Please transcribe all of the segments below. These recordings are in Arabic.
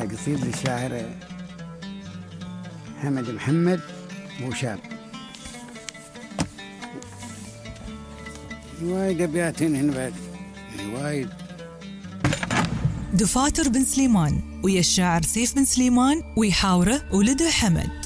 قصيدة للشاعر حمد محمد بوشاب. وايد أبيات هنا بعد وايد. دفاتر بن سليمان ويا الشاعر سيف بن سليمان ويحاوره ولده حمد.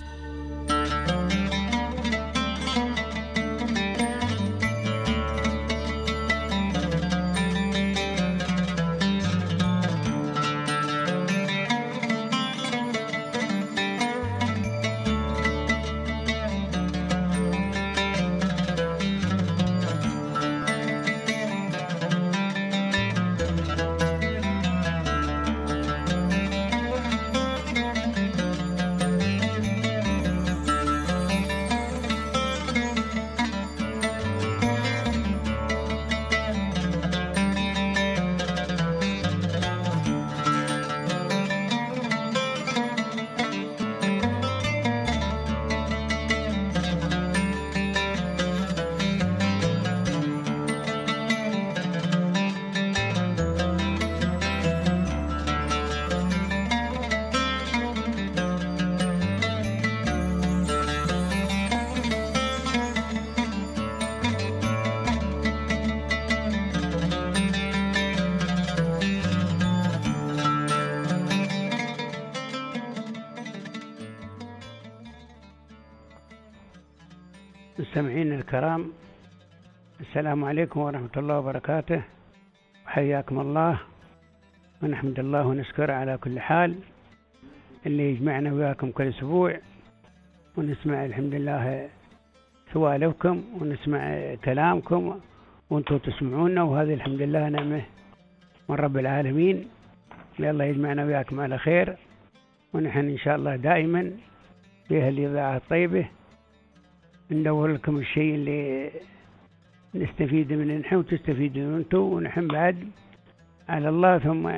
مستمعين الكرام، السلام عليكم ورحمة الله وبركاته، وحياكم الله، ونحمد الله ونشكره على كل حال اللي يجمعنا وياكم كل أسبوع ونسمع الحمد لله سوالفكم ونسمع كلامكم وانتم تسمعونا، وهذه الحمد لله نعمة من رب العالمين. الله يجمعنا وياكم على خير، ونحن إن شاء الله دائما في الإذاعة الطيبة ندور لكم الشيء اللي نستفيد منه نحن وتستفيدوا انتم، ونحن بعد على الله ثم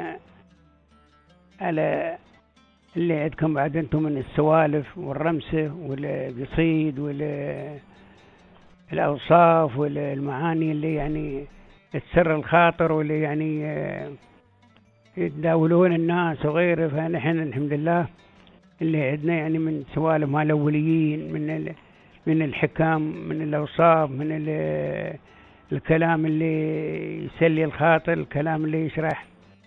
على اللي عندكم بعد انتم من السوالف والرمسة والقصيد والأوصاف والمعاني اللي يعني تسر الخاطر واللي يعني يتداولون الناس وغيره. فنحن الحمد لله اللي عندنا يعني من سوالف مال الأوليين، من الحكام، من الأوصاف، من الكلام اللي يسلي الخاطر، الكلام اللي يشرح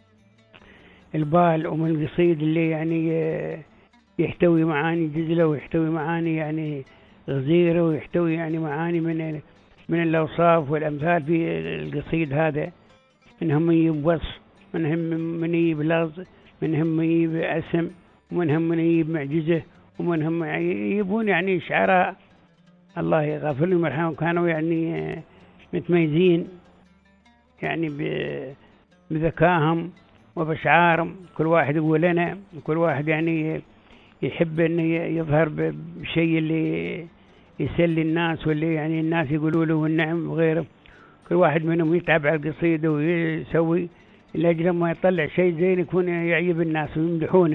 البال، ومن القصيد اللي يعني يحتوي معاني جزلة ويحتوي معاني يعني غزيرة ويحتوي يعني معاني من الأوصاف والأمثال في القصيد هذا. منهم يجيب وصف، منهم يجيب لفظ، منهم يجيب اسم، ومنهم يجيب معجزة، ومنهم يجيبون يعني شعراء الله يغفر لهم ويرحمهم كانوا يعني متميزين يعني بذكائهم وبشعارهم. كل واحد يقول لنا، وكل واحد يعني يحب أن يظهر بشيء اللي يسلي الناس واللي يعني الناس يقولوا له والنعم وغيره. كل واحد منهم يتعب على القصيدة ويسوي لأجل ما يطلع شيء زين يكون يعجب الناس ويمدحونه،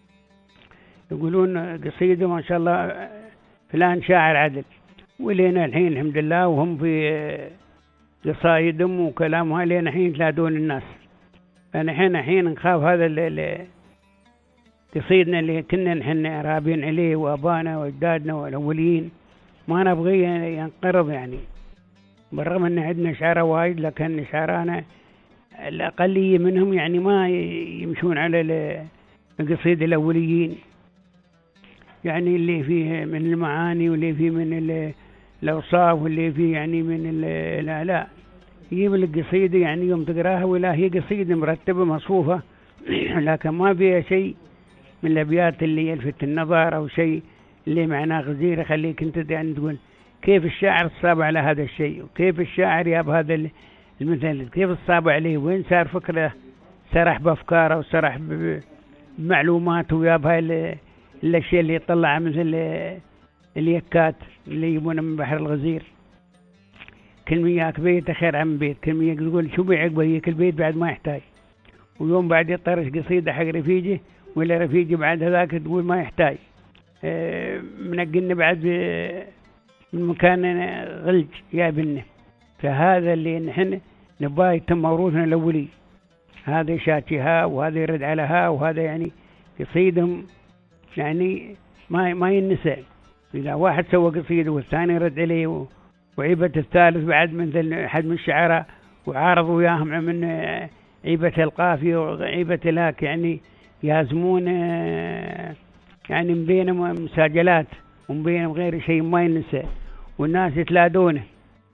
يقولون قصيدة ما شاء الله فلان شاعر عدل. ولينا الحين الحمد لله وهم في قصايدهم وكلامها لين الحين تلادون الناس. فنحن الحين نخاف هذا قصيدنا اللي كنا نحن رابين عليه وابانا واجدادنا والاولين ما نبغي ينقرض يعني، بالرغم ان عندنا شعراء وايد لكن شعرانا الاقليه منهم يعني ما يمشون على القصيد الاوليين، يعني اللي فيه من المعاني واللي فيه من الأوصاف واللي فيه يعني من الآلاء. يجيب القصيدة يعني يوم تقراها ولا هي قصيدة مرتبة مصفوفة لكن ما فيها شيء من الأبيات اللي يلفت النظر أو شيء اللي معناه غزير يخليك أنت يعني تقول كيف الشاعر صاب على هذا الشيء، وكيف الشاعر ياب هذا المثل، كيف صاب عليه، وين صار فكرة سرح بأفكاره وسرح بمعلوماته وياب هاي الأشياء اللي يطلع مثل اليكات اللي يجيبونه من بحر الغزير. كل من ياك بيت خير عن بيت، كل من يقول شو بيعقبه هيك البيت بعد ما يحتاج، ويوم بعد يطرش قصيدة حق رفيجه ولا رفيجه بعد هذاك تقول ما يحتاج. منقلنا بعد من مكان غلج جايبنا. فهذا اللي نحن نبغى يتم موروثنا الأولي، هذا يشاتيها وهذا يرد عليها وهذا يعني قصيدهم يعني ما ينسى. إذا واحد سوى قصيدة والثاني رد عليه وعيبة الثالث بعد مثل أحد من الشعراء وعارضوا وياهم من عيبة القافية وعيبة الهاك، يعني يازمون يعني مبينهم مساجلات ومبينهم غير شيء ما ينسى، والناس يتلادونه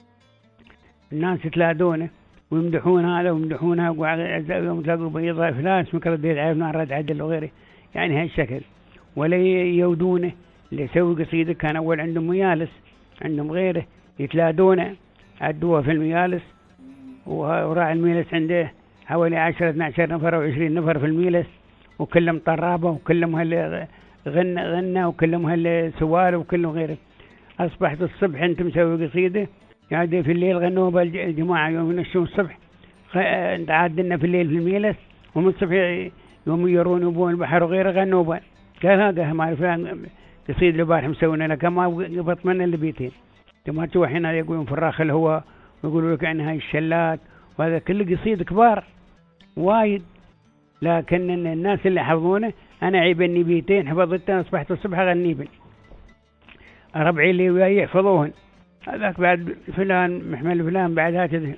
ويمدحون هذا ويمدحون هذا، يوم تلاقوا بيضاء فلان اسمك رد يعرفنا رد عدل وغيره، يعني هالشكل. ولا يودونه اللي يسوي قصيدة كان أول عندهم ميالس، عندهم غيره يتلادونه، عدوه في الميالس، وراعي الميلس عنده حوالي 10 12 نفر أو 20 نفر في الميلس، وكلهم طرابة وكلهم غنى وكلهم هالسوال وكلهم غيره. أصبحت الصبح أنت مسوي قصيدة قاعد في الليل غنوا بالجماعة يوم ينشون الصبح، أنت عادنا في الليل في الميلس، ومن الصبح يوم يرون يبون البحر وغيره غنوا بان. قال هذا ما فلان قصيدة البارح مسوينا لك ما قبط من اللي بيتين. ما تشوف هنا يقولون فراخ الهواء ويقولوا لك عن هاي الشلات، وهذا كله قصيد كبار وايد. لكن الناس اللي حفظونه أنا عيب إني بيتين حفظتها أصبحت الصبح أغني بن ربعي اللي وياي يحفظوهن. هذاك بعد فلان محمل فلان بعد هكذا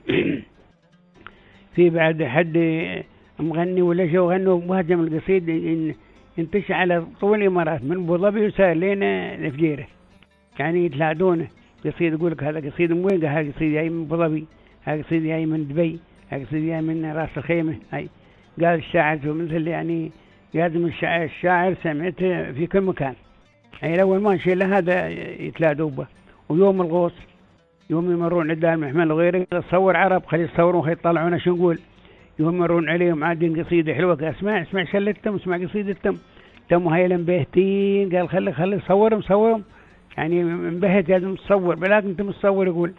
في بعد حد مغني ولا شو غنوا مهجم القصيد ينتشر على طول الإمارات من أبو ظبي وسار لنا الفجيرة، يعني يتلاعدونه قصيد يقول لك هذا قصيد من وين؟ هذا قصيد جاي من أبو ظبي، هذا قصيد جاي من دبي، هذا قصيد جاي من راس الخيمة. هاي قال الشاعر مثل يعني لازم الشاعر سمعته في كل مكان. أي الأول ما شيء له هذا يتلاعدوا به. ويوم الغوص يوم يمرون عند المحمل وغيره تصور عرب خلي يصورون خلي يطلعونا شو نقول. يوم يمرون عليهم عادين قصيدة حلوة، اسمع شلتهم اسمع قصيدتهم تم هاي مبهتين. قال خلي صورهم يعني مبهت لازم تصور بلاك انت متصور. يقول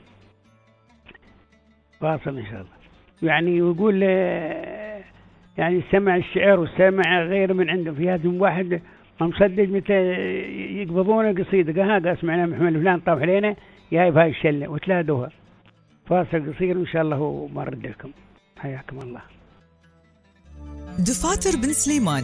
واصل ان شاء الله يعني يقول يعني سمع الشعر وسمع غير من عندهم في هذا واحد ما مصدق متى يقبضون القصيدة. قال هذا اسمعنا محمد فلان طاف علينا جايب هاي الشلة وتلادوها. فاصل قصير ان شاء الله وما رد لكم. حياكم الله. دفاتر بن سليمان.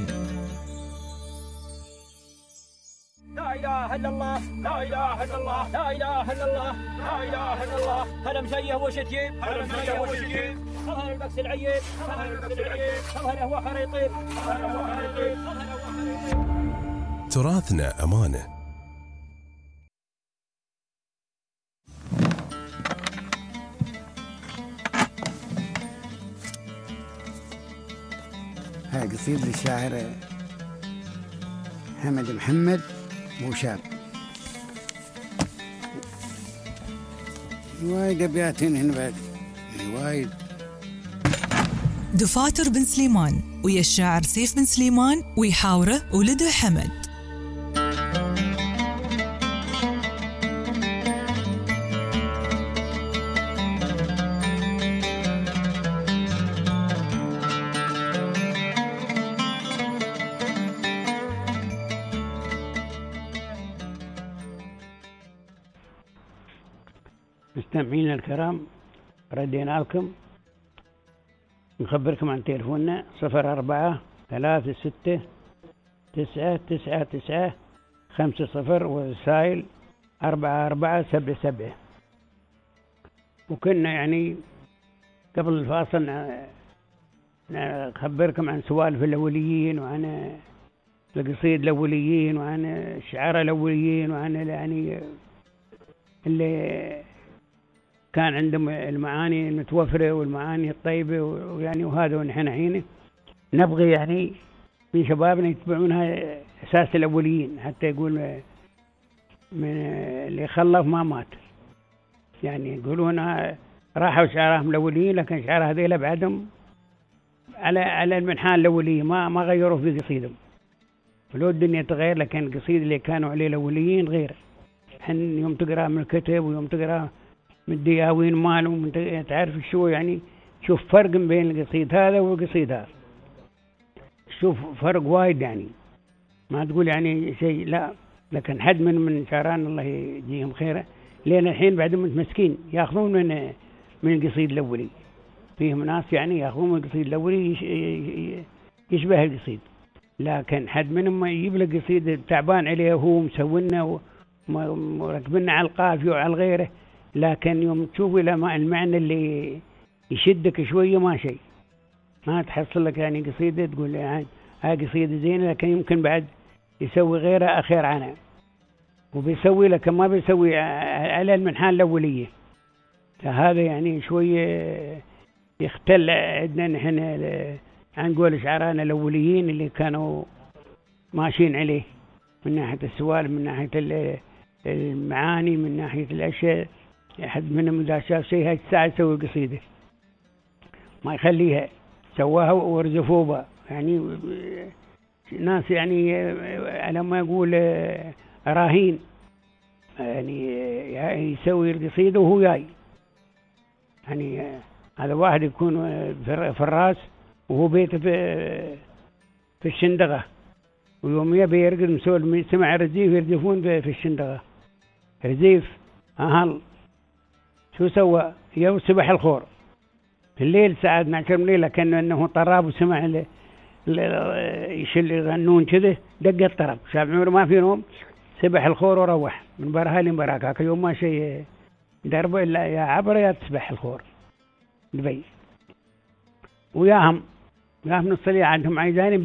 لا إله إلا الله لا إله إلا الله لا إله إلا الله لا إله إلا الله. هلا مزيه وشتيب هلا مزيه وشتيب هلا البكس العيب هلا البكس العيب هلا هو خريطيب هلا هو خريطيب هلا هو خريطيب. تراثنا أمانة. هاي قصيدة للشاعر حمد محمد موشاب. وايد أبيات هن بعد وايد. دفاتر بن سليمان ويا الشاعر سيف بن سليمان ويحاوره ولده حمد. مستمعينا الكرام ردينا لكم نخبركم عن تليفوننا 0443699950 ورسائل 4477. وكنا يعني قبل الفاصل نخبركم عن سوالف الأوليين وعن القصيد الأوليين وعن الشعراء الأوليين وعن يعني اللي كان عندهم المعاني المتوفرة والمعاني الطيبة ويعني وهذا. ونحن حين نبغي يعني من شبابنا يتبعونها أساس الأوليين، حتى يقول من اللي خلف ما مات، يعني يقولون راحوا شعراهم الأوليين لكن شعراء هذيلا بعدهم على المنحان الأوليين ما غيروا في قصيدهم. ولو الدنيا تغير لكن القصيد اللي كانوا عليه الأوليين غير. حن يوم تقرأ من الكتب ويوم تقرأ من الدياوين مالهم تعرف شو يعني شوف فرق بين القصيد هذا والقصيد هذا، شوف فرق وايد يعني ما تقول يعني شيء لا. لكن حد من شعران الله يجيهم خيره لين الحين بعدهم متمسكين ياخذون من القصيد الأولي. فيهم ناس يعني ياخذون من القصيد الأولي يشبه القصيد. لكن حد منهم ما يجيب له قصيدة تعبان عليه هو مسوينا ومركبنا على القافية وعلى غيره، لكن يوم تشوف المعنى اللي يشدك شوية ما شيء، ما تحصل لك يعني قصيدة تقول يعني هاي قصيدة زينة، لكن يمكن بعد يسوي غيرها أخير عنها، وبيسوي لك ما بيسوي على المنحان الأولية. فهذا يعني شوية يختل عندنا نحن عن قول شعرانا الأوليين اللي كانوا ماشيين عليه من ناحية السوالف، من ناحية المعاني، من ناحية الأشياء. أحد منهم إذا شاف شيء هاي الساعة يسوي قصيدة ما يخليها، سواها ورزفوا بها. يعني ناس يعني على ما يقول راهين، يعني يسوي القصيدة وهو جاي. يعني هذا واحد يكون في الراس وهو بيته في الشندقة، ويوم يبي يرقد مسول سمع الرزيف يرزفون في الشندقة. رزيف أهل شو سوى؟ يوم سبح الخور في الليل ساعة 12 من الليل، كأنه أنه طراب وسمع يشل يغنون كذا، دق الطرب، شاب عمره ما في نوم، سبح الخور وروح من برها لمبراك. يوم ما شيء دربه إلا يا عبر يا تسبح الخور دبي. وياهم نص الليل عندهم عايزاني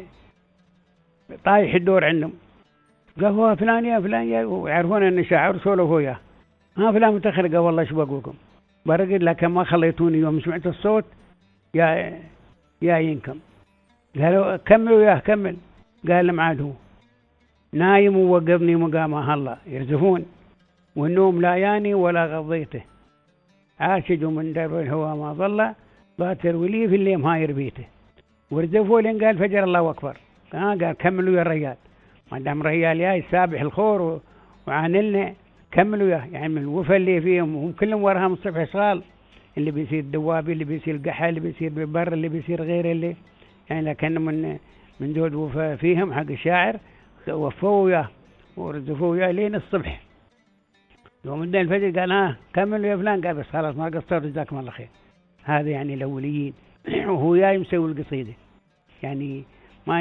طايح الدور عندهم، قالوا فلان يا فلان يا، ويعرفون ان شاعر سولفوا وياه. ها فلان متأخر، قال والله شو بقول لكم برقد، لكن ما خليتوني يوم سمعت الصوت يا ينكم. قالوا كملوا يا كمل، قال لهم عاد هو نايم ووقظني مقامه الله يرزفون، والنوم لا ياني ولا غضيته، عاشج من درب الهوى ما ظل، باتر ولي في الليل هاير بيته. ورزفوا لين قال فجر الله أكبر. قال كملوا يا الرجال، ما دام رجال ياي سابح الخور وعانلنا، كملوا يا يعني من الوفا اللي فيهم، هم كلهم وراهم الصبح اشغال، اللي بيصير دوابي، اللي بيصير قحا، اللي بيصير ببر، اللي بيصير غير اللي يعني، لكن من دول وفا فيهم حق الشاعر وفوا وياه ورزفوا وياه لين الصبح. يوم ادى الفجر قال كملوا يا فلان، قال بس خلاص ما قصرت جزاكم الله خير. هذا يعني الأوليين. وهو جاي مسوي القصيدة، يعني ما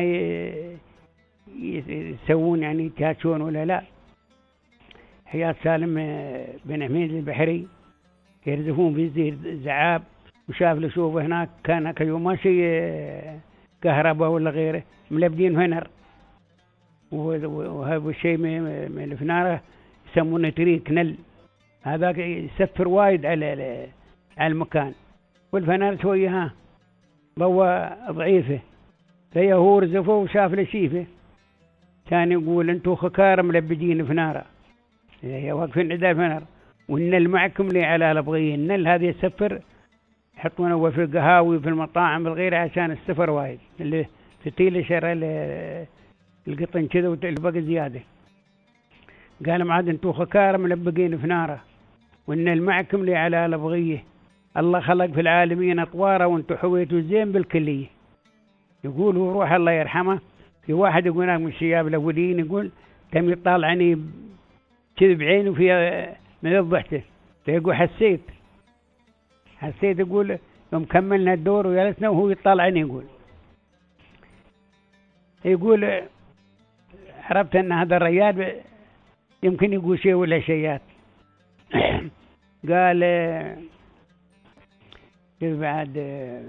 يسوون يعني تاتشون ولا لا. حياة سالم بن حميد البحري يرزفون في زير زعاب، وشاف له شوفه هناك كان كيوم ما شيء كهرباء ولا غيره، ملبدين فنر، وهذا الشيء من الفنارة يسمونه تريك نل، هذاك يسفر وايد على المكان، والفنار شوية ضوء ضعيفة، فهي هو رزفه وشاف له شيفه، كان يقول انتو خكار ملبدين فنارة، هي واقفين عند الفنر، والنل معكم لي على البغيه. النل هذه السفر يحطونه في القهاوي في المطاعم الغير عشان السفر وايد، اللي تطيل شر القطن كذا والبقى زيادة. قال معاد انتو خكار ملبقين فنارة، والنل معكم لي على البغيه، الله خلق في العالمين أطواره وانتو حويتوا زين بالكلية. يقول هو روح الله يرحمه، في واحد يقول من الشياب الأولين يقول تم يطالعني كذا بعينه في من ضحكته، فيقول حسيت يقول يوم كملنا الدور وجلسنا وهو يطالعني، يقول عرفت أن هذا الرجال يمكن يقول شيء ولا شيئات. قال كيف بعد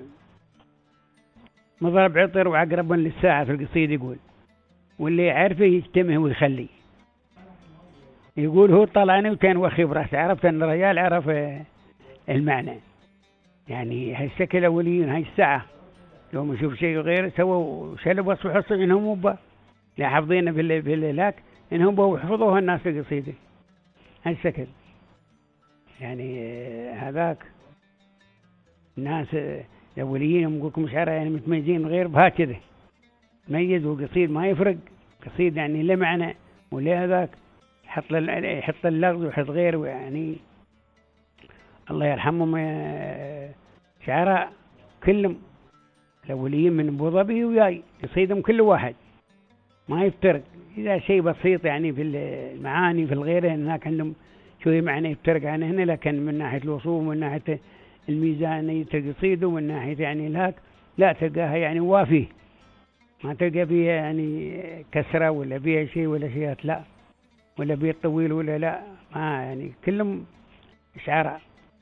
مضرب عطر وعقرب للساعة في القصيد، يقول واللي يعرفه يجتمه ويخلي. يقول هو طلعني وكان وخي براسه، عرفت أن الرجال عرف المعنى، يعني هاي الشكل أوليين هاي الساعة لو يشوف شيء غير سووا شلب وصف حصل إنهم مبا لا حافظين في الهلاك إنهم بوا حفظوها الناس في القصيدة هاي الشكل. يعني هذاك الناس الأوليين هم يقولكم مشاعر يعني متميزين غير بها كذا، ميز وقصيد ما يفرق، قصيد يعني له معنى وله هذاك يحط اللغز ويحط غيره. يعني الله يرحمهم شعراء كلهم الأوليين من أبو ظبي وياي قصيدهم كل واحد ما يفترق، إذا شيء بسيط يعني في المعاني في الغيره هناك عندهم شوية معنى يفترق عن هنا، لكن من ناحية الوصول ومن ناحية الميزانية القصيدة ومن ناحية يعني الهاك لا تلقاها يعني وافيه ما تلقى بيها يعني كسرة ولا بيها شيء ولا شيء، لا، ولا بيت طويل ولا لا، ما يعني كلهم شعراء.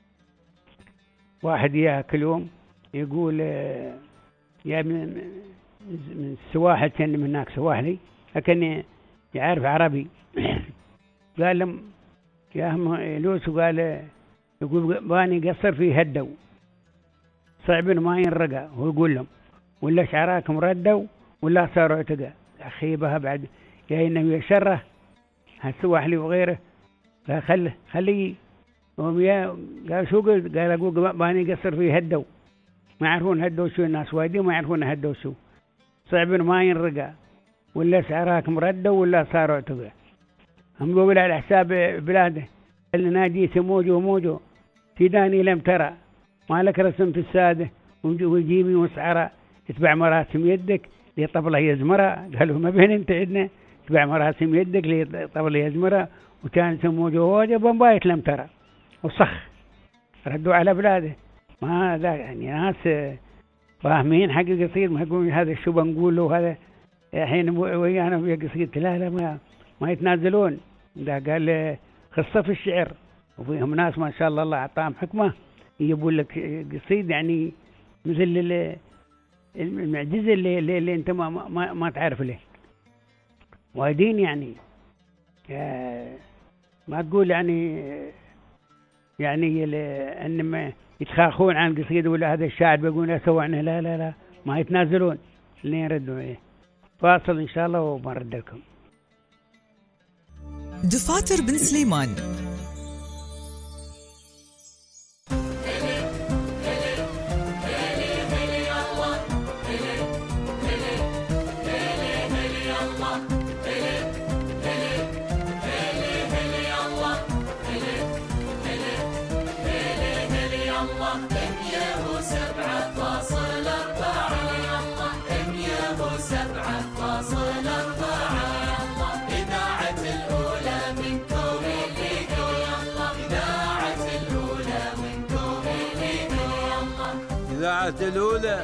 واحد يا كل يوم يقول يا من السواحل، كان من هناك سواحلي لكن يعرف عربي. قال لهم يا هم لوسو، قال يقول باني قصر في هدو صعب ما ينرقى، هو يقول لهم ولا شعراكم ردوا ولا صاروا اعتقى. أخي بها بعد يا إنه يشره هالسواحلي وغيره، قال خليه قال شو قلت؟ قال أقول باني قصر في هدو، ما يعرفون هدو شو، الناس وايدين ما يعرفون هدو شو، صعب ما ينرقى ولا شعراكم ردوا ولا صاروا اعتقى. هم يقول على حساب بلاده اللي نادي سموجو وموجو سيداني لم ترى، ما لك رسم في الساده وجيبي وسعره، تتبع مراسم يدك لطبله يزمره. قالوا ما بين انت عندنا تتبع مراسم يدك لطبله يزمره، وكان سموجو ووجه بمبايت لم ترى وصخ. ردوا على بلاده، ما ذا يعني ناس فاهمين حق قصيد، ما يقولون هذا شو بنقول له، هذا الحين ويانا ويا قصيد، لا ما يتنازلون. ده قال خصة في الشعر، وفيهم ناس ما شاء الله أعطاهم حكمة يجيبوا لك قصيد يعني مثل المعجزة اللي أنت ما تعرف له. وايدين يعني ما تقول يعني أنما يتخاخون عن قصيد ولا هذا الشاعر بيقول سوعنا، لا ما يتنازلون اللي يردوا عليه. فاصل إن شاء الله وبنرد لكم. دفاتر بن سليمان. الإذاعة الأولى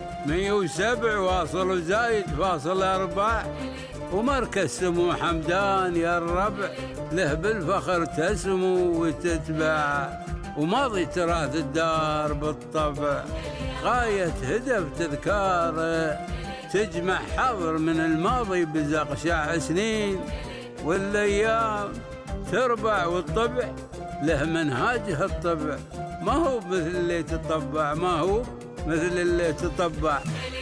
107.4، ومركز سمو حمدان يا الربع له بالفخر تسمو وتتبع، وماضي تراث الدار بالطبع، غاية هدف تذكاره تجمع حظر من الماضي بزقشاع سنين، والأيام تربع والطبع له منهاجه الطبع، ما هو مثل اللي تطبع، ما هو مثل اللي تطبع.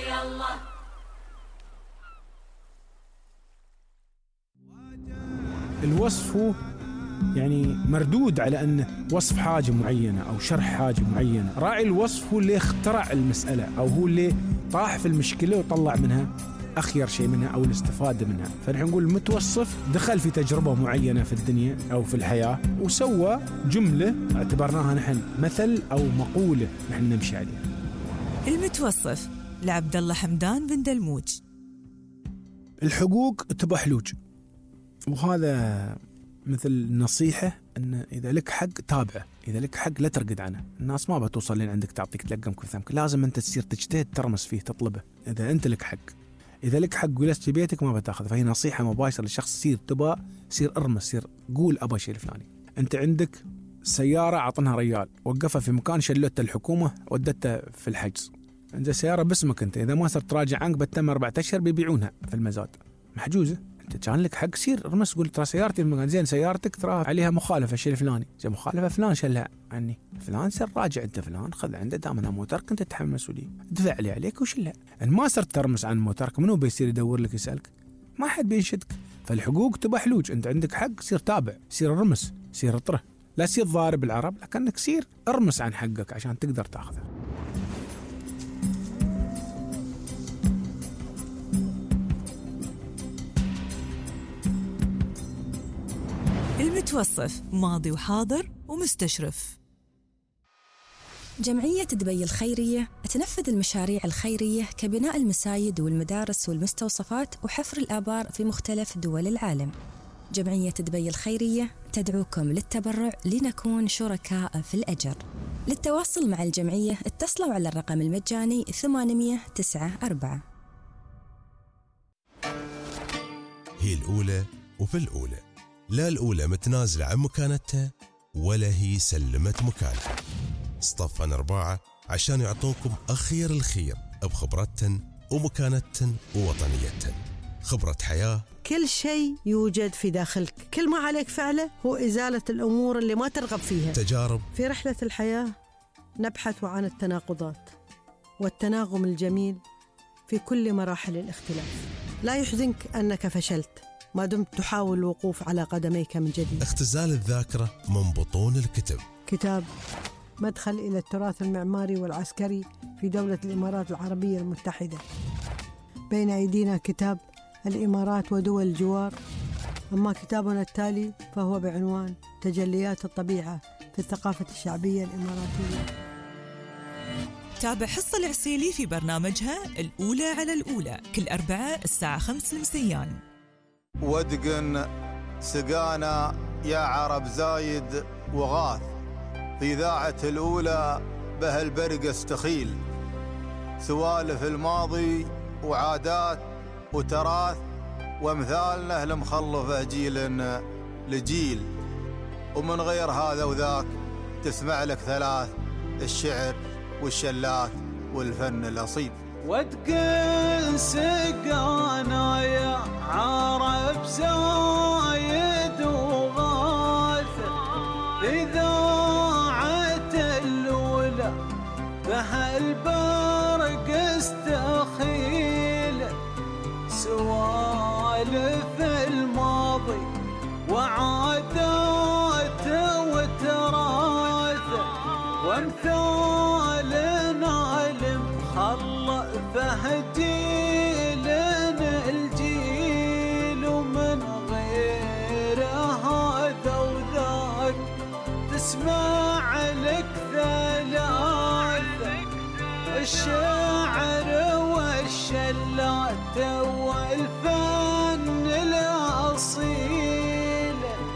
الوصف هو يعني مردود على أنه وصف حاجة معينة أو شرح حاجة معينة. راعي الوصف هو اللي اخترع المسألة، أو هو اللي طاح في المشكلة وطلع منها أخير شيء منها أو الاستفادة منها. فنحن نقول المتوصف دخل في تجربة معينة في الدنيا أو في الحياة وسوى جملة اعتبرناها نحن مثل أو مقولة نحن نمشي عليها. المتوصف لعبد الله حمدان بن دلموج. الحقوق تبقى حلوج، وهذا مثل نصيحة أن إذا لك حق تابعه، إذا لك حق لا ترقد عنه. الناس ما بتوصل لين عندك تعطيك تلقمك وثمك، لازم أنت تصير تجتهد ترمس فيه تطلبه. إذا أنت لك حق، إذا لك حق جلست في بيتك ما بتاخذ. فهي نصيحة مباشرة للشخص، سير تبى سير ارمس، سير قول أبا شيء الفلاني. أنت عندك سيارة عطنها ريال، وقفها في مكان شلتها الحكومة ودتها في الحجز. عند سيارة باسمك أنت، إذا ما صرت تراجع عنك بتم 4 أشهر بيبيعونها في المزاد محجوزة. أنت كان لك حق سير ارمس، قول ترى سيارتي في المكان، زين سيارتك ترى عليها مخالفة الشيء الفلاني، زين مخالفة فلان شلها عني، فلان سر راجع أنت فلان خذ عنده دامنا موترك أنت تتحمل مسؤولية، دفع لي عليك وشلها. إن ما صرت ترمس عن موترك منو بيصير يدور لك يسألك؟ ما حد بينشدك. فالحقوق تبقى حلوج، أنت عندك حق سير تابع، سير ارمس، سير اطره، لا سير ضارب العرب، لكنك سير ارمس عن حقك عشان تقدر تاخذه. المتوصف ماضي وحاضر ومستشرف. جمعية دبي الخيرية تنفذ المشاريع الخيرية كبناء المساجد والمدارس والمستوصفات وحفر الآبار في مختلف دول العالم. جمعية دبي الخيرية تدعوكم للتبرع لنكون شركاء في الأجر. للتواصل مع الجمعية اتصلوا على الرقم المجاني 894. هي الأولى وفي الأولى، لا الأولى متنازلة عن مكانتها ولا هي سلمت مكانها. اصطفن 4 عشان يعطونكم أخير الخير بخبرتهن ومكانتهن ووطنيتهن. خبرة حياة. كل شيء يوجد في داخلك، كل ما عليك فعله هو إزالة الأمور اللي ما ترغب فيها. تجارب. في رحلة الحياة نبحث عن التناقضات والتناغم الجميل في كل مراحل الاختلاف. لا يحزنك أنك فشلت ما دمت تحاول الوقوف على قدميك من جديد. اختزال الذاكرة من بطون الكتب. كتاب مدخل إلى التراث المعماري والعسكري في دولة الإمارات العربية المتحدة. بين أيدينا كتاب الإمارات ودول الجوار، أما كتابنا التالي فهو بعنوان تجليات الطبيعة في الثقافة الشعبية الإماراتية. تابع حصة العسيلي في برنامجها الأولى على الأولى كل أربعاء الساعة 5 مساءً. ودقن سقانا يا عرب زايد وغاث، في إذاعة الأولى بهالبرق استخيل، سوالف الماضي وعادات وتراث وامثالنا المخلفة جيل لجيل، ومن غير هذا وذاك تسمع لك 3: الشعر والشلات والفن الأصيل. وتقل سقانا يا عرب زايد وغاث، إذاعة الأولى بهالبرق استخيل، سوالف الماضي وعادات وتراث وامثالنا المخلفة جيل الجيل، ومن غير هذا وذاك تسمع لك 3: الشعر والشلات والفن الأصيل.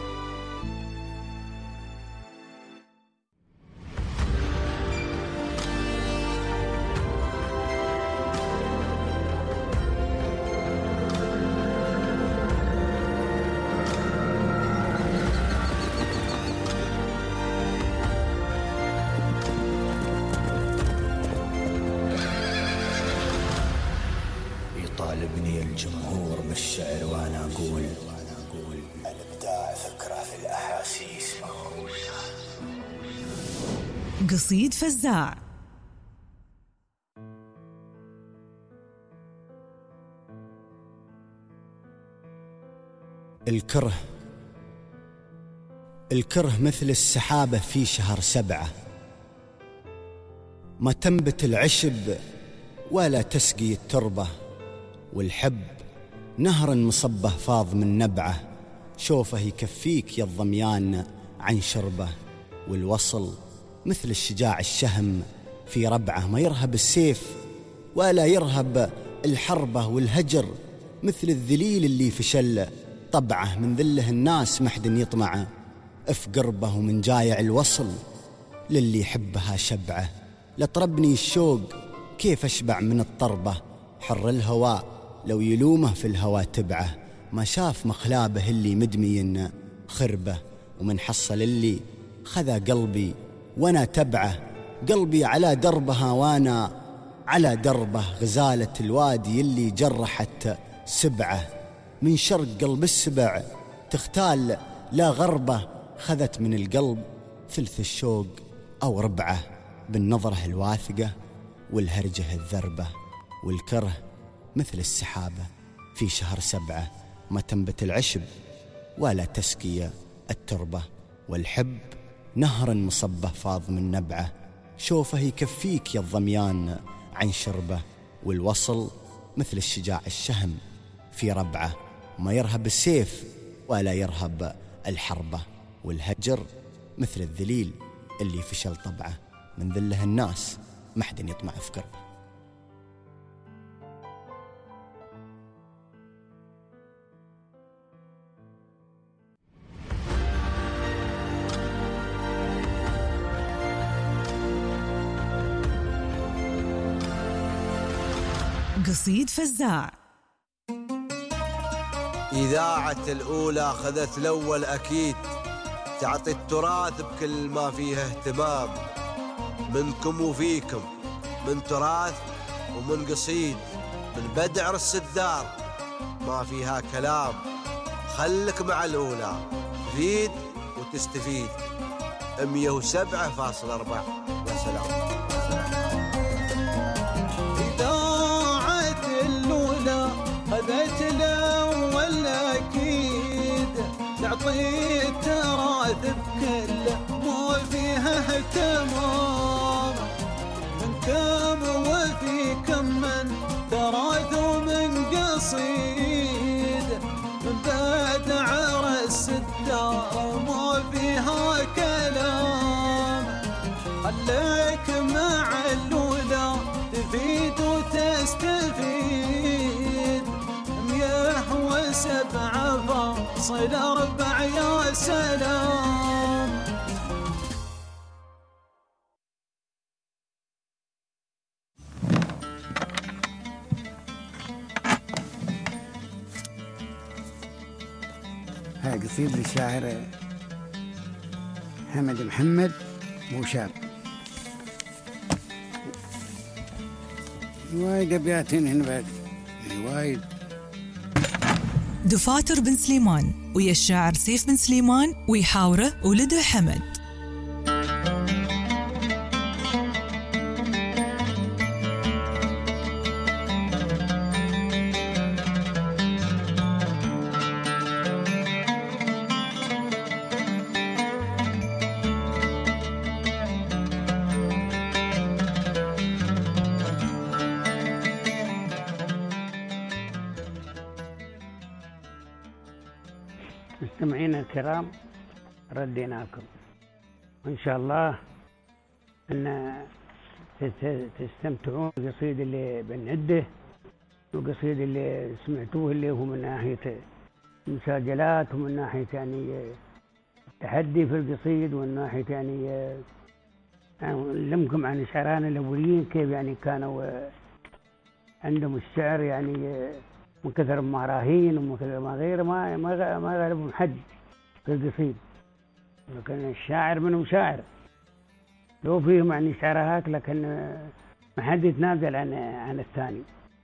يطالبني الجمهور بالشعر وانا اقول الابداع فكره في الاحاسيس مغروسه. قصيد فزاع. الكره مثل السحابة في شهر 7، ما تنبت العشب ولا تسقي التربة، والحب نهر مصبه فاض من نبعه، شوفه يكفيك يا الضميان عن شربه، والوصل مثل الشجاع الشهم في ربعه، ما يرهب السيف ولا يرهب الحربة، والهجر مثل الذليل اللي فشل طبعه، من ذله الناس محد يطمعه، اف قربه ومن جايع الوصل للي يحبها شبعه، لطربني الشوق كيف أشبع من الطربة، حر الهواء لو يلومه في الهواء تبعه، ما شاف مخلابه اللي مدمي خربه، ومن حصل اللي خذا قلبي وانا تبعه، قلبي على دربها وانا على دربه، غزالة الوادي اللي جرحت سبعه، من شرق قلب السبع تختال لا غربه، خذت من القلب ثلث الشوق أو ربعه، بالنظرة الواثقة والهرجة الذربة، والكره مثل السحابة في شهر 7، ما تنبت العشب ولا تسقي التربة، والحب نهر مصبه فاض من نبعه، شوفه يكفيك يا الضميان عن شربه، والوصل مثل الشجاع الشهم في ربعه، ما يرهب السيف ولا يرهب الحربة، والهجر مثل الذليل اللي فشل طبعه، من ذله الناس محد يطمع في قربه. قصيد فزاع. إذاعة الأولى أخذت الأول أكيد، تعطي التراث بكل ما فيه اهتمام، منكم وفيكم، من تراث ومن قصيد، من بدع رس الدار ما فيها كلام. خلك مع الأولى تفيد وتستفيد. 107.4 يا سلام. إذاعة الأولى خذت الأول أكيد، تعطي التراث بكل ما فيها اهتمام، من كم وفيكم من تراث ومن قصيد، من بدع رس الدار ما فيها كلام. خليك مع الأولى تفيد وتستفيد. 107.4 يا سلام. هاي قصيدة للشاعر حمد محمد بوشاب. وايد أبيات هن بعد وايد. دفاتر بن سليمان ويا الشاعر سيف بن سليمان ويحاوره ولده حمد. مستمعينا الكرام، ردينا لكم وإن شاء الله أن تستمتعون بالقصيد اللي بنعده والقصيد اللي سمعتوه اللي هو من ناحية المساجلات ومن ناحية يعني تحدي في القصيد ومن ناحية يعني علمكم عن الشعران الأولين كيف يعني كانوا عندهم الشعر يعني من كثر ما راهين ومن كثر ما غيره ما غالبهم حد في القصيد، لكن الشاعر منهم شاعر لو فيهم يعني شعرهات، لكن ما حد يتنازل عن الثاني.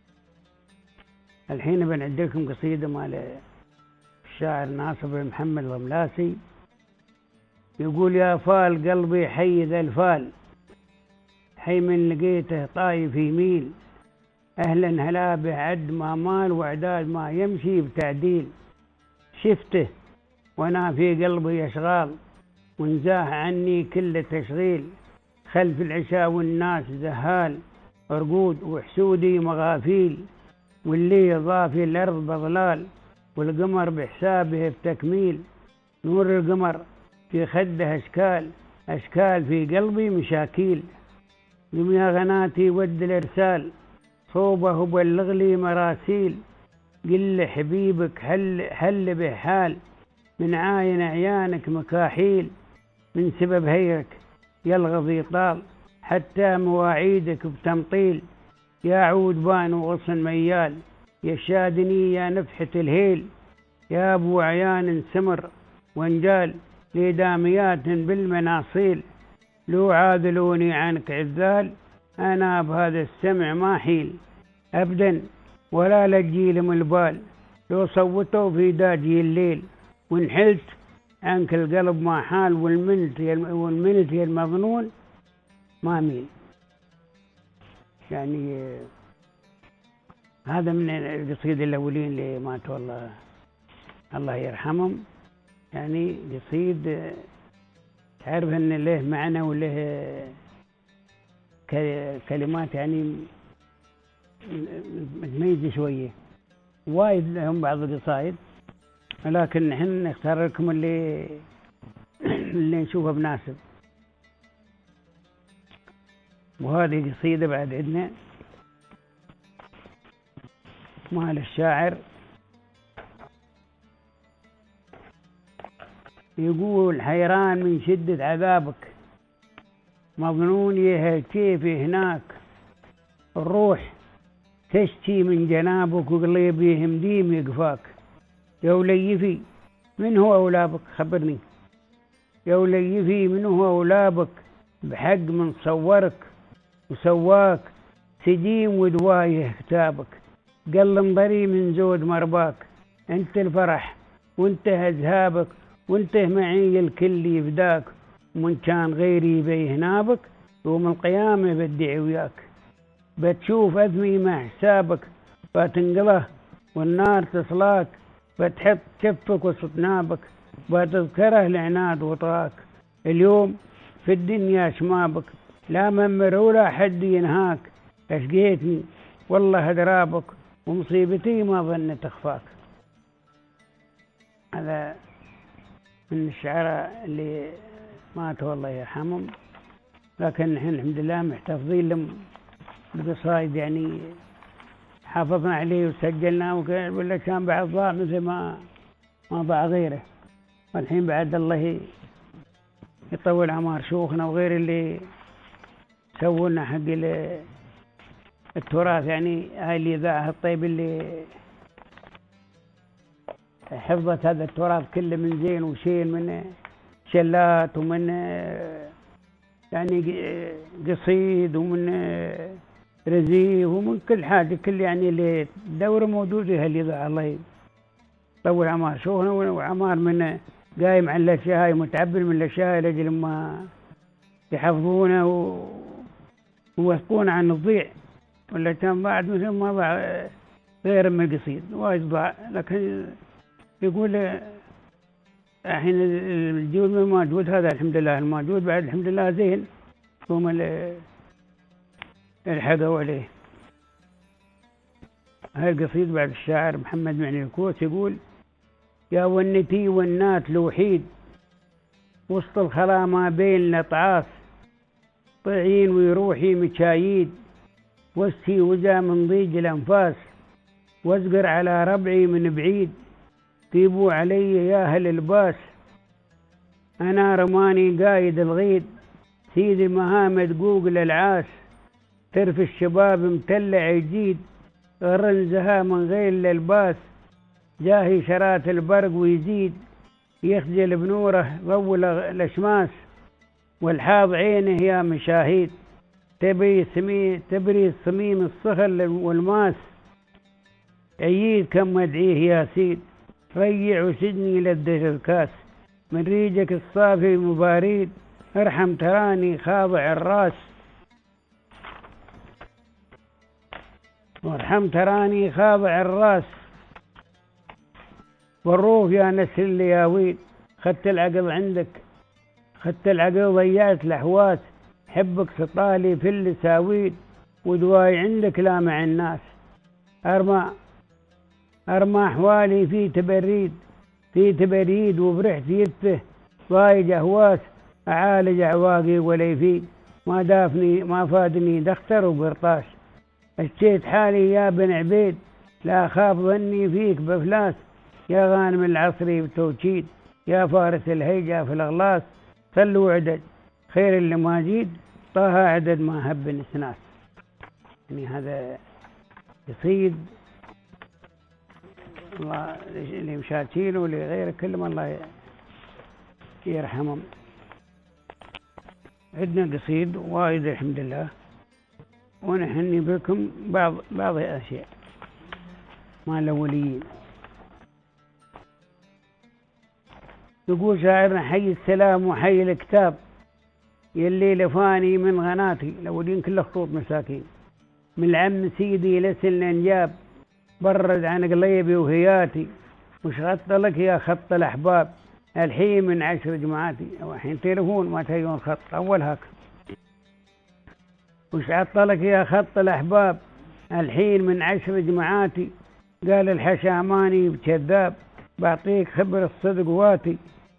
الحين بنعد لكم قصيدة مال الشاعر ناصر بن محمد الغملاسي، يقول: يا فال قلبي حي ذا الفال، حي من لقيته طايف يميل، أهلا هلا به عد ما مال وعداد ما يمشي بتعديل، شفته وانا في قلبي أشغال ونزاه عني كل تشغيل، خلف العشاء والناس زهال، رقود وحسودي مغافيل، واللي يضافي الأرض بضلال، والقمر بحسابه بتكميل، نور القمر في خده أشكال، أشكال في قلبي مشاكيل، قم يا غناتي ود الإرسال، صوبه بلغ لي مراسيل، قل لحبيبك حل به حال، من عاين عيانك مكاحيل، من سبب هيرك يلغض يطال، حتى مواعيدك بتمطيل، يا عود بان وغصن ميال، يا شادني يا نفحة الهيل، يا أبو عيان سمر وانجال، لداميات بالمناصيل، لو عاذلوني عنك عذال، أنا بهذا السمع ما حيل أبدا ولا لجيل من البال، لو صوتوا في داجي الليل، وانحلت عنك القلب ما حال، والملت يا المظنون ما ميل. يعني هذا من القصيد الأولين اللي ماتوا الله يرحمهم. يعني قصيد تعرف أن له معنى وله كلمات يعني متميزة شوية، وايد لهم بعض القصائد، ولكن نحن نختار لكم اللي نشوفه بناسب. وهذه قصيدة بعد عندنا مال الشاعر، يقول: حيران من شدة عذابك، مظنون كيف هناك، الروح تشتي من جنابك، وقلبي همديم يقفاك، يا وليفي من هو أولابك خبرني، يا وليفي من هو أولابك بحق من صورك وسواك سجيم ودوايه كتابك، قل ضري من زود مرباك، انت الفرح وانت هزهابك وانت معي الكل يفداك، ومن كان غيري بيهنابك يوم القيامة بدعي وياك، بتشوف أثمي مع حسابك بتنقله والنار تصلاك، بتحط كفك وسط نابك بتذكره العناد وطاك، اليوم في الدنيا شمابك لا ممر ولا حد ينهاك، أشقيتني والله أدرابك ومصيبتي ما ظنت أخفاك. هذا من الشعراء اللي ماتوا الله يرحمهم، لكن نحن الحمد لله محتفظين لهم بقصايد يعني حافظنا عليه وسجلناه، ولا كان بعد ضاع مثل ما ضاع غيره. والحين بعد الله يطول عمار شيوخنا وغير اللي سووا لنا حق التراث، يعني هاي الإذاعة الطيب اللي حفظت هذا التراث كله من زين وشين، من شلات ومن يعني قصيد ومن رزيه ومن كل حاجة، كل يعني اللي الدورة موجودة هالإذاعة. الله يطول عمار شيوخنا، وعمار من قايم على الأشياء هاي متعبر من الأشياء لأجل ما يحفظونه ويوثقون عن الضيع، ولا كان بعد مثل ما ضاع غير من القصيد وايد ضاع. لكن يقول الحين الجود من الموجود هذا الحمد لله الموجود بعد الحمد لله زين، هم الحقوا عليه. هاي القصيد بعد الشاعر محمد معني الكوس يقول: يا ونتي والنات لوحيد وسط الخلا ما بين الأطعاس، طيعين ويروحي مشايد وسي وجا من ضيج الأنفاس، وازقر على ربعي من بعيد طيبوا علي يا أهل الباس، أنا رماني قايد الغيد سيد المهام دقوق الألعاس، ترف الشباب متلع جديد غرن زها من غير الألباس، جاهي شرات البرق ويزيد يخجل بنوره ضو الأشماس، والحاض عينه يا مشاهيد تبري الصميم الصخل والماس، عيد كم مدعيه يا سيد ريع وسجني للدهر الكاس، من ريجك الصافي مباريد ارحم تراني خاضع الراس، وارحم تراني خاضع الراس، والروح يا نسل الياويد خدت العقل عندك خدت العقل ضيعت الأحواس، حبك سطالي في اللساويد ودواي عندك لا مع الناس، أرمى أحوالي في تبريد وبرحت يده ضايج أهواس، أعالج أعواقي ولا يفيد ما فادني دختر وقرطاس، اشتيت حالي يا بن عبيد لا خاف ظني فيك بفلاس، يا غانم العصري بتوكيد يا فارس الهيجة في الأغلاس، صلوا عدد خير اللي ماجيد طه عدد ما هب الناس. يعني هذا يصيد الله اللي مشاتين واللي غيره كلهم الله يرحمهم. عندنا قصيد وايد الحمد لله، ونحني بكم بعض الأشياء مع الأوليين. يقول شاعرنا: حي السلام وحي الكتاب يلي لفاني من غناتي، الأولين كله خطوط مساكين، من العم سيدي لسن الأنجاب برد عن قليبي وهياتي، وش خط لك يا خط الأحباب الحين من 10 جماعاتي. أو الحين تليفون ما تهيون خط أول هاك، وش عطلك يا خط الأحباب الحين من 10 جماعاتي، قال الحشاماني بكذاب بعطيك خبر الصدق واتي،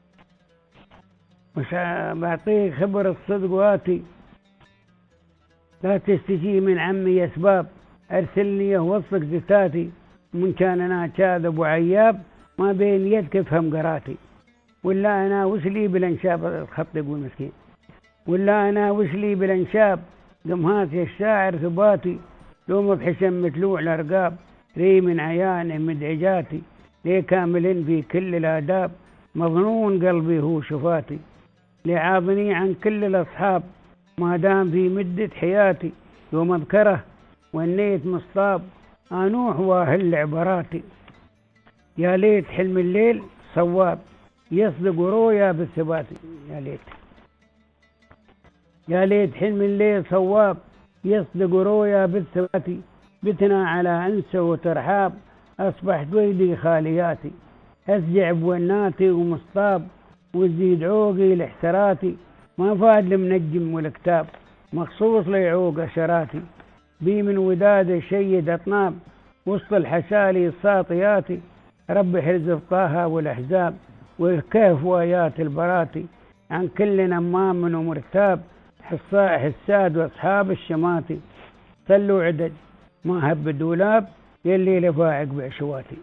وش بعطيك خبر الصدق واتي، لا تستجي من عمي أسباب أرسلني أوثق زتاتي، من كان أنا كاذب وعياب ما بين يدك افهم قراتي، ولا أنا وش لي بالانشاب. الخط يقول مسكين: ولا أنا وش لي بالانشاب قمهاتي الشاعر ثباتي، لو ما بحشم متلوع الأرقاب ري من عيانه مدعجاتي، ليه كامل في كل الآداب، مظنون قلبي هو شفاتي، لعاضني عن كل الأصحاب ما دام في مدة حياتي، يوم أذكره والنيت مصطاب أنوح واهل عبراتي. يا ليت حلم الليل صواب يصدق رؤيا بالثبات، يا ليت حلم الليل صواب يصدق رؤيا بالثبات، بتنا على أنس وترحاب أصبحت ويدي خالياتي، أسجع بوناتي ومصطاب وزيد عوقي لاحتراتي، ما فاد لمنجم والكتاب مخصوص ليعوق أشراتي، بي من وداد شيد أطناب وسط الحشالي الساطياتي، رب حرز الطه والأحزاب والكهف وآيات البراتي، عن كل نمام ومرتاب حساد وأصحاب الشماتي، صلوا عدد ما هب دولاب يلي لفاعق بعشواتي.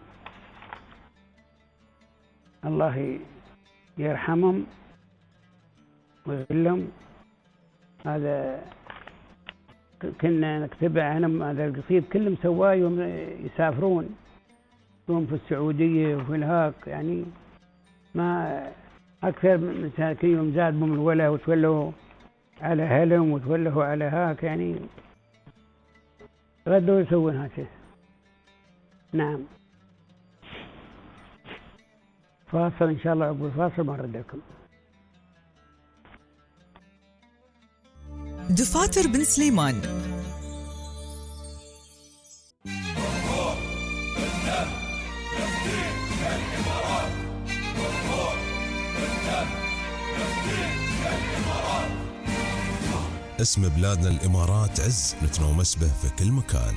الله يرحمهم ويغلهم. هذا كنا نكتبه أنا، هذا القصيد كلهم سواه يوم يسافرون، يوم في السعودية وفي الهاك، يعني ما أكثر من ساكن يوم زاد بهم الولا وتولوا على هلم وتولوا على هاك، يعني غدوا يسوون هالشيء. نعم. فاصل إن شاء الله، عقب الفاصل ما نرد لكم. دفاتر بن سليمان. اسم بلادنا الإمارات عز نتنومس به في كل مكان.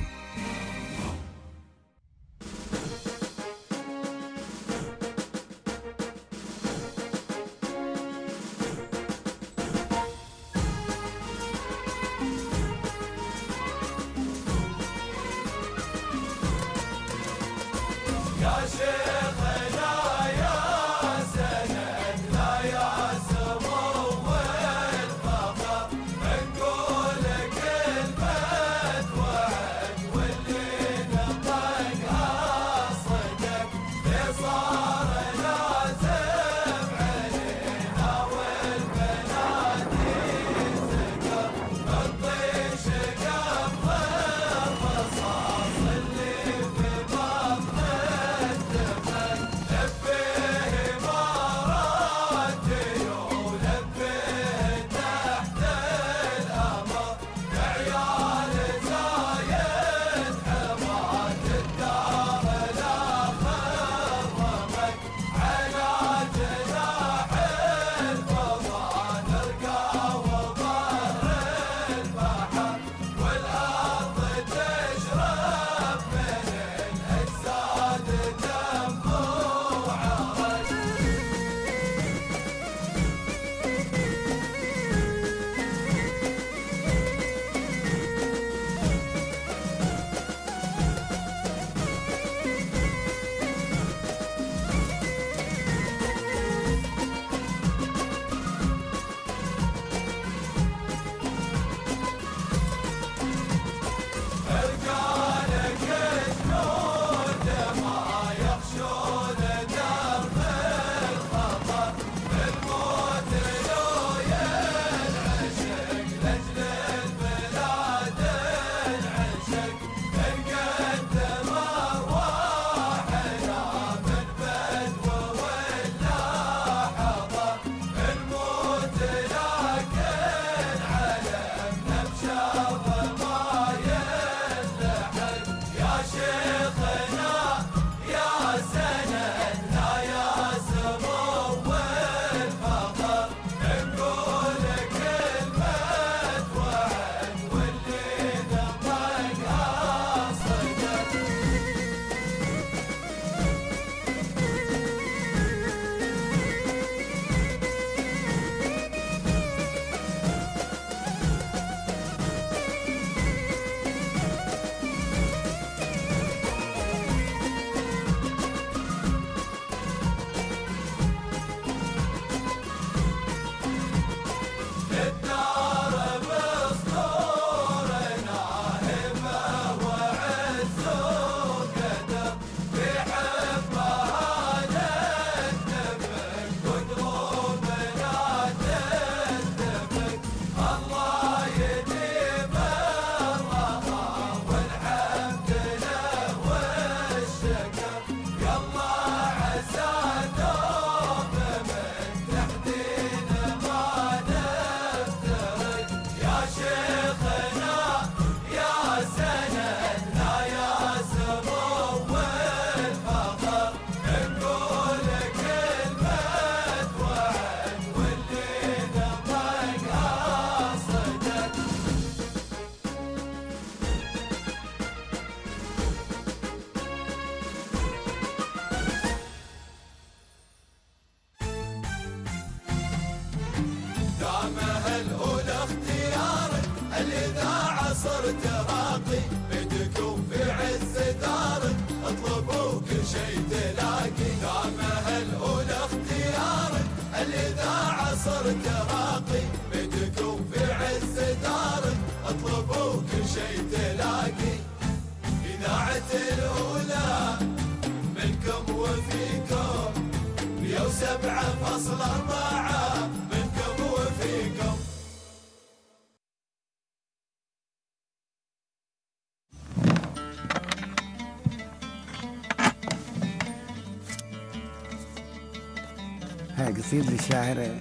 هاي قصيدة للشاعر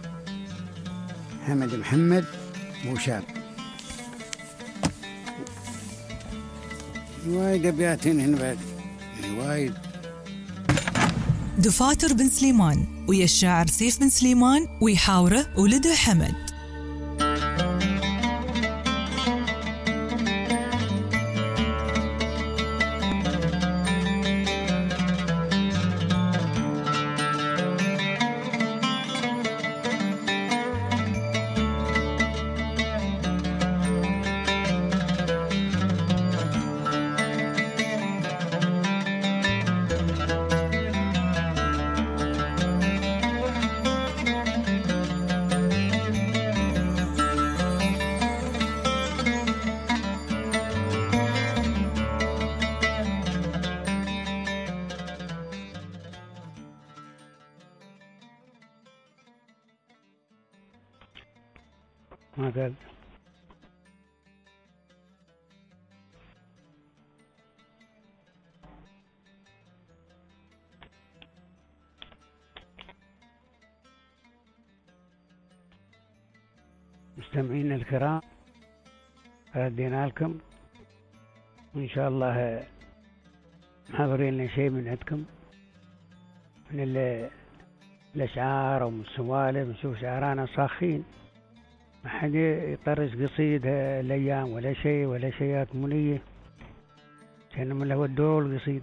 حمد محمد موشاب. وايد أبيات هنا بعد وايد. دفاتر بن سليمان ويا الشاعر سيف بن سليمان ويحاوره ولده حمد. ما قال مستمعين الكرام، ردينا لكم وإن شاء الله محضرين لنا شيء من عندكم من الأشعار ومن السوالف. نشوف شعرانا صاخين، ما حد يطرش قصيد الأيام ولا شيء ولا شيئات منية، كانوا من هو الدور القصيد.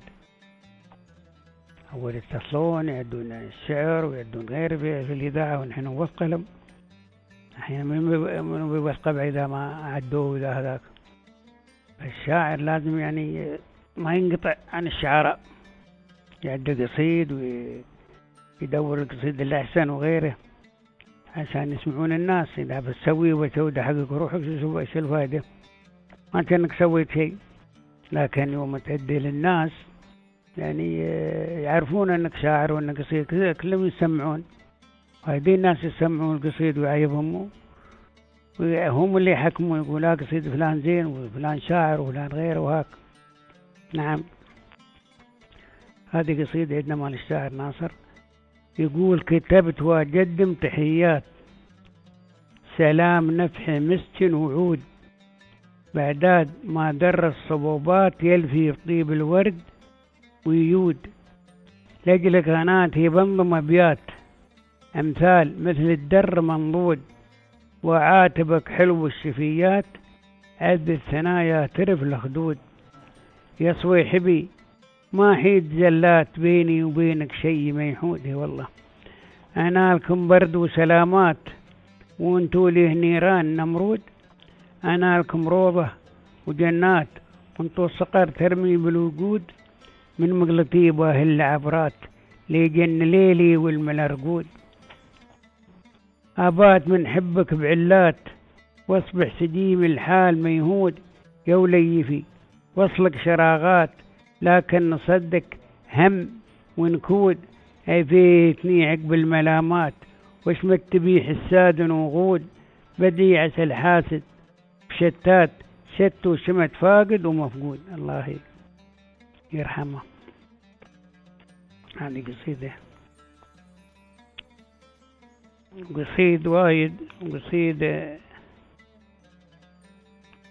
أول يتصلون يعدون الشعر ويعدون غيره في الإذاعة ونحن نوثق لهم. أحيانا من بيوثق إذا ما عدوه إذا هذاك. الشاعر لازم يعني ما ينقطع عن الشعراء، يعد قصيد ويدور القصيد الأحسن وغيره عشان يسمعون الناس. إذا بتسوي وتودع حقك روحك شو الفائدة؟ ما كأنك سويت شيء. لكن يوم تأدي للناس يعني يعرفون أنك شاعر وأنك قصيد كذا، كلهم يسمعون، وهذين الناس يسمعون القصيد ويعيبهم، وهم اللي يحكموا يقول لا قصيد فلان زين وفلان شاعر وفلان غيره وهاك. نعم، هذه قصيدة عندنا مال الشاعر ناصر، يقول: كتبت وأقدم تحيات، سلام نفح مسك وعود، بعداد ما در الصبوبات يلفي طيب الورد ويود، لأجل قناتي بنظم أبيات أمثال مثل الدر منضود، وعاتبك حلو الشفيات عد الثنايا ترف الخدود، يا صويحبي ما حيد زلات بيني وبينك شي ما يحود. والله أنا لكم برد وسلامات وانتو ليه نيران نمرود، أنا لكم روضة وجنات وانتو الصقر ترمي بالوجود، من مقلطيبة العبرات ليجن ليلي والملرقود، أبات من حبك بعلات واصبح سديم الحال ميهود، يوليفي وصلك شراغات لكن نصدق هم ونكود، أفيتني عقب الملامات وش متبيح الساد وغود، بديعة الحاسد بشتات شت وشمت فاقد ومفقود. الله يرحمه. هذه قصيدة، قصيد وايد، قصيدة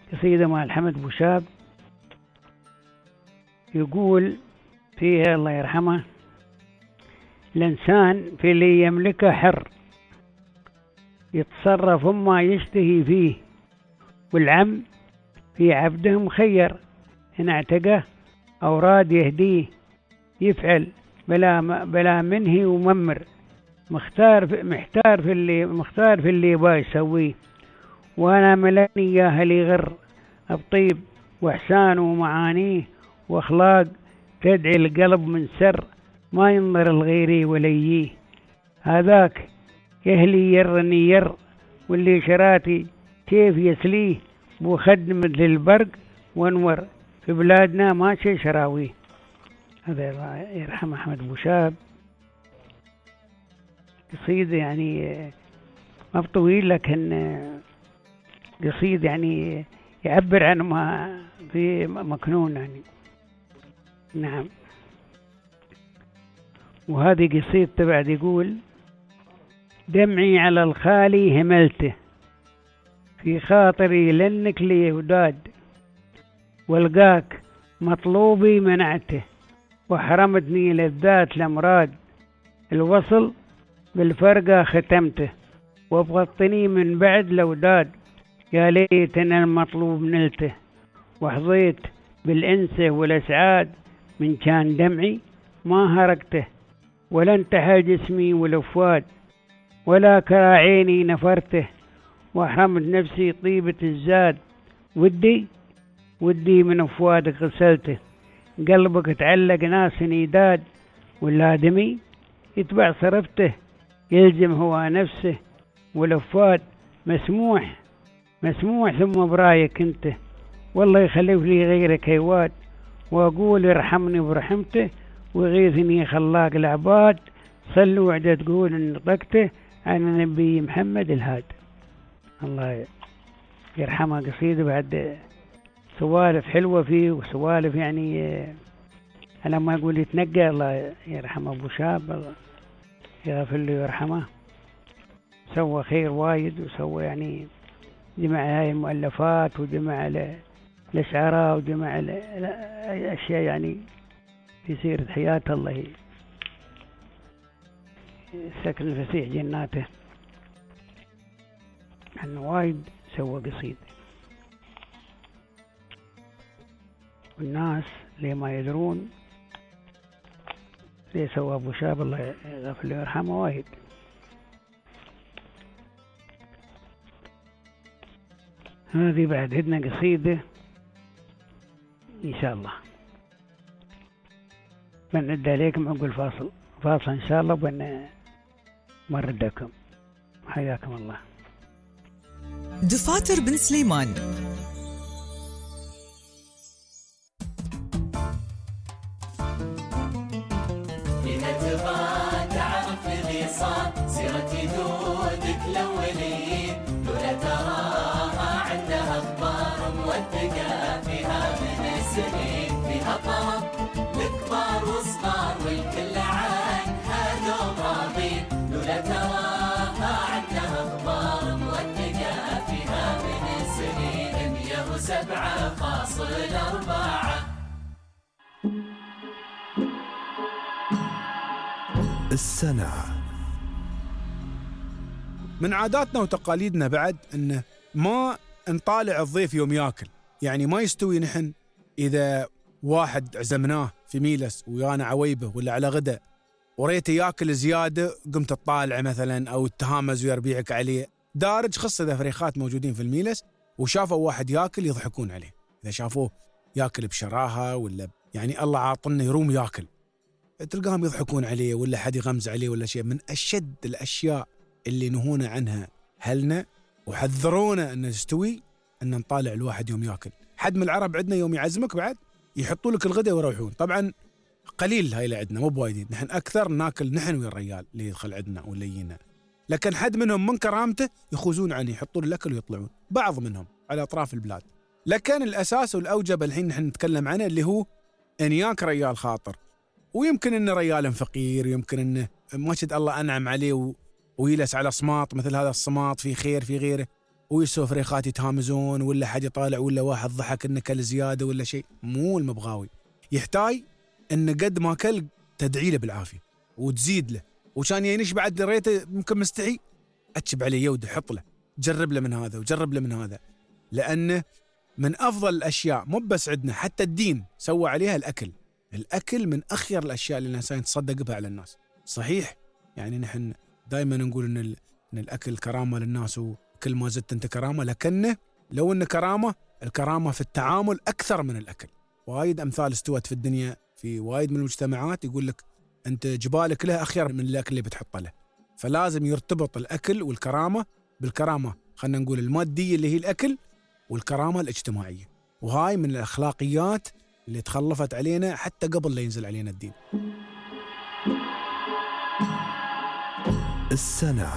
قصيدة مال حمد بوشاب يقول فيها الله يرحمه: الإنسان في اللي يملكه حر، يتصرف ما يشتهي فيه، والعم في عبده مخير، إن اعتقه أوراد يهديه، يفعل بلا منهي وممر، محتار في اللي يبغى يسويه، وانا ملاني اياه اللي يغر بطيب واحسان ومعانيه واخلاق تدعي القلب من سر، ما ينظر الغيري وليه، هذاك يهلي يرني ير، واللي شراتي كيف يسليه، بوخد مثل البرق وانور، في بلادنا ما شي شراويه. هذا الله يرحم أحمد بوشاب. قصيدة يعني ما بطويل، لكن قصيدة يعني يعبر عن ما في مكنون يعني. نعم. وهذه قصيدة بعد يقول: دمعي على الخالي هملته، في خاطري لنك لي وداد، والقاك مطلوبي منعته، وحرمتني لذات الأمراض، الوصل بالفرقة ختمته، وابغضتني من بعد لوداد، يا ليت أنا المطلوب نلته، وحظيت بالأنسة والأسعاد، من كان دمعي ما هرقته، ولا انتهى جسمي والأفواد، ولا كرى عيني نفرته، وحرمت نفسي طيبة الزاد، ودي من أفوادك غسلته، قلبك تعلق ناس نيداد، والآدمي يتبع صرفته، يلزم هو نفسه، والأفواد مسموح ثم برايك انت، والله يخلف لي غيرك هيواد، وأقول ارحمني برحمته، وغيثني خلاق العباد، صلوا وعدة تقول ان نطقته عن نبي محمد الهاد. الله يرحمه. قصيدة بعد سوالف حلوة فيه، وسوالف يعني على ما يقول يتنقى. الله يرحمه أبو شاب، الله يغفر له ويرحمه، سوى خير وايد، وسوى يعني جمع هاي المؤلفات، وجمع الأشعار، وجمع الأشياء يعني في سيرة حياته. الله سكن الفسيح جناته، أنه وايد سوى قصيدة، والناس اللي ما يدرون ليه سوى أبو شاب الله يغفر له ويرحمه وايد. هذه بعد عندنا قصيدة إن شاء الله بنرد عليكم عقب فاصل إن شاء الله، بنردكم. حياكم الله. دفاتر بن سليمان. إذا تبغى تعرف اللي صار، سيرة جدودك الأولين، لولا تراها عندها أخبار موثقة فيها من السنين، فيها طرب لكبار وصغار والكل عنها دوم راضين، لولا تراها عندها أخبار موثقة فيها من السنين، 107.4. السنة. من عاداتنا وتقاليدنا بعد أنه ما نطالع الضيف يوم ياكل، يعني ما يستوي نحن إذا واحد عزمناه في ميلس ويانا عويبه ولا على غدا وريته ياكل زيادة قمت تطالع مثلا أو تهامز ويربيعك عليه. دارج خص إذا فريخات موجودين في الميلس وشافوا واحد ياكل يضحكون عليه، إذا شافوه ياكل بشراهة ولا يعني الله عاطنه يروم ياكل تلقاهم يضحكون عليه، ولا حد يغمز عليه ولا شيء. من أشد الأشياء اللي نهونا عنها هلنا وحذرونا أن نستوي أن نطالع الواحد يوم ياكل. حد من العرب عندنا يوم يعزمك بعد يحطوا لك الغداء ويروحون. طبعا قليل هاي اللي عندنا، مو بوايدين، نحن أكثر ناكل نحن ويا الرجال اللي يدخل عندنا ولا يجينا، لكن حد منهم من كرامته يخوزون عنه، يحطون الأكل ويطلعون، بعض منهم على أطراف البلاد. لكن الأساس والأوجب الحين نحن نتكلم عنه اللي هو أن ياك رجال خاطر، ويمكن إنه رجال فقير، يمكن إنه ما شد الله أنعم عليه ويلس على صماط مثل هذا الصماط، في خير في غيره، ويسوى فريخات يتهامزون، ولا حد يطالع، ولا واحد ضحك انه كل زياده ولا شيء. مو المبغاوي يحتاج ان قد ما كل تدعي له بالعافيه وتزيد له، وكان ينش بعد ريته ممكن مستحي اتشب عليه يود، حط له، جرب له من هذا وجرب له من هذا، لانه من افضل الاشياء مو بس عندنا، حتى الدين سوى عليها الاكل. الاكل من اخير الاشياء اللي الانسان يتصدق بها على الناس. صحيح يعني نحن دائما نقول ان الاكل كرامه للناس، وكل ما زدت انت كرامه، لكنه لو ان كرامه، الكرامه في التعامل اكثر من الاكل. وايد امثال استوت في الدنيا في وايد من المجتمعات يقول لك انت جبالك لها اخير من الاكل اللي بتحطه له. فلازم يرتبط الاكل والكرامه بالكرامه، خلينا نقول الماديه اللي هي الاكل، والكرامه الاجتماعيه. وهاي من الاخلاقيات اللي تخلفت علينا حتى قبل لا ينزل علينا الدين. السنة.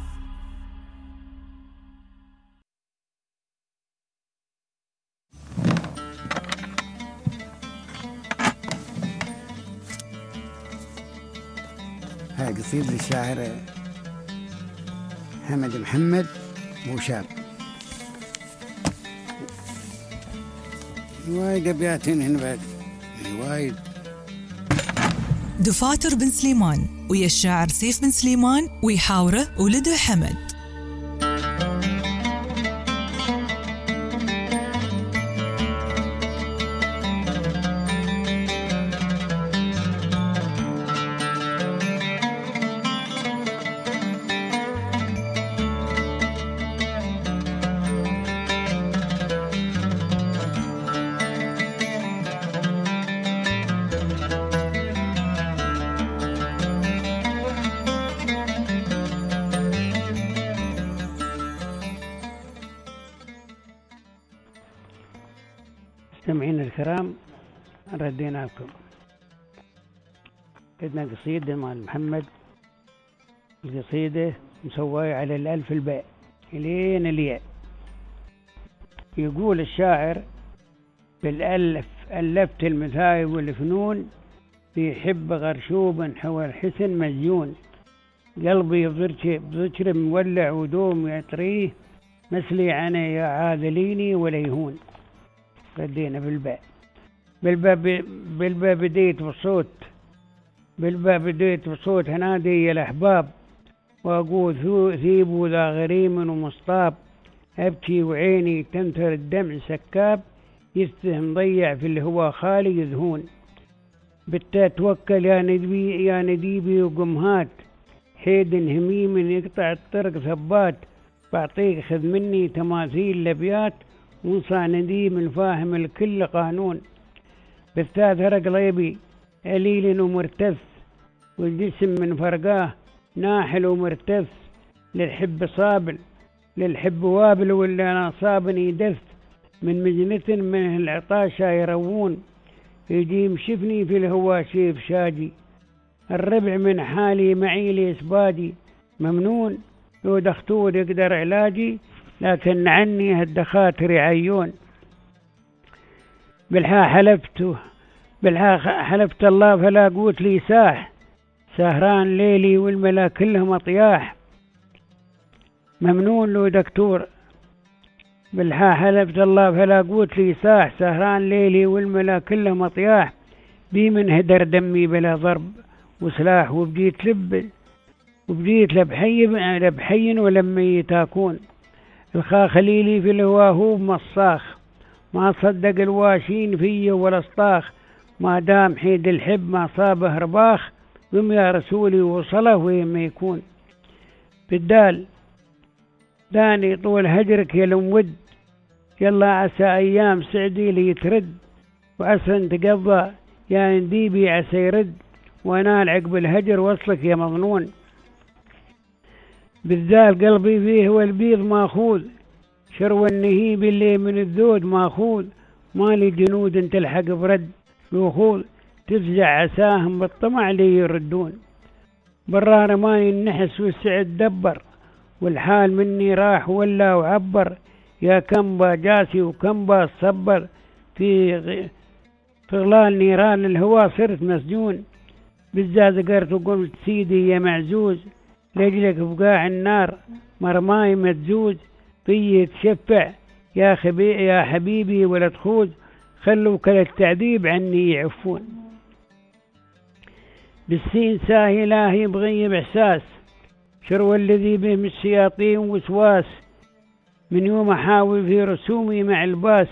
هاي قصيدة للشاعر حمد محمد موشاب. وايد أبيات هنا بعد، وايد. دفاتر بن سليمان ويا الشاعر سيف بن سليمان ويحاوره ولده حمد. مستمعين الكرام، ردينا لكم. عندنا قصيدة مال محمد، القصيدة مسوية على الألف الباء إلين الياء. يقول الشاعر: بالألف ألفت المثايب والفنون، في حب غرشوب حوى الحسن مزيون، قلبي بذكر مولع ودوم يطريه، مثلي عنا يا عاذليني وليهون. ردينا بالباء. بالباء بديت بصوت، بالباء بديت بصوت هنادي يا الأحباب، وأقول ثيبوا ذا غريم ومصطاب، أبكي وعيني تنثر الدمع سكاب، يستهم ضيع في الهوى خالي يذهون. بالتا توكل يا نديبي وقمهات، حيد هميم يقطع الطرق ثبات، بعطيك خذ مني تماثيل لبيات، وانصى نديم الفاهم الكل قانون. بالثا ثرق قلبي قليل ومرتث، والجسم من فرقاه ناحل ومرتث، للحب صابل للحب وابل، ولا انا صابني دث، من مجنة من العطاشة يروون، يجي مشفني في الهوى شيف شاجي، الربع من حالي معي لي اسبادي، ممنون لو دختور يقدر علاجي، لكن عني هالدخاتر يعيون. بالحا حلفت الله فلا قوت لي ساح، سهران ليلي والملا كلهم اطياح، ممنون لو دكتور. بالحا حلفت الله فلا قوت لي ساح، سهران ليلي والملا كلهم اطياح، بي من هدر دمي بلا ضرب وسلاح، وبديت لبحي ولما تاكون، الخا خليلي في الهواهوب مصاخ، ما صدق الواشين في ولا اصطاخ، ما دام حيد الحب ما صابه رباخ، قم يا رسولي وصله وين ما يكون. بالدال داني طول هجرك يا المود، يلا عسى ايام سعدي لي ترد، وعسى تقضى يا نديبي عسى يرد، وانال عقب الهجر وصلك يا مظنون. بالذال قلبي فيه والبيض ماخوذ، شرو النهيب اللي من الذود ماخوذ، مالي جنود تلحق برد الوخوذ، تفزع عساهم بالطمع لي يردون. برار ماني النحس والسعد دبر، والحال مني راح ولا وعبر، يا كمبا جاسي وكمبا صبر، في غلال نيران الهوى صرت مسجون. بالزاز قرت وقلت سيدي يا معزوز، لجلك بقاع النار مرماي متزوج، طي تشفع يا حبيبي ولد خوز، خلوا كل التعذيب عني يعفون. بالسين ساهي لا يبغي بإحساس، شرو الذي به من الشياطين وسواس، من يوم أحاول في رسومي مع الباس،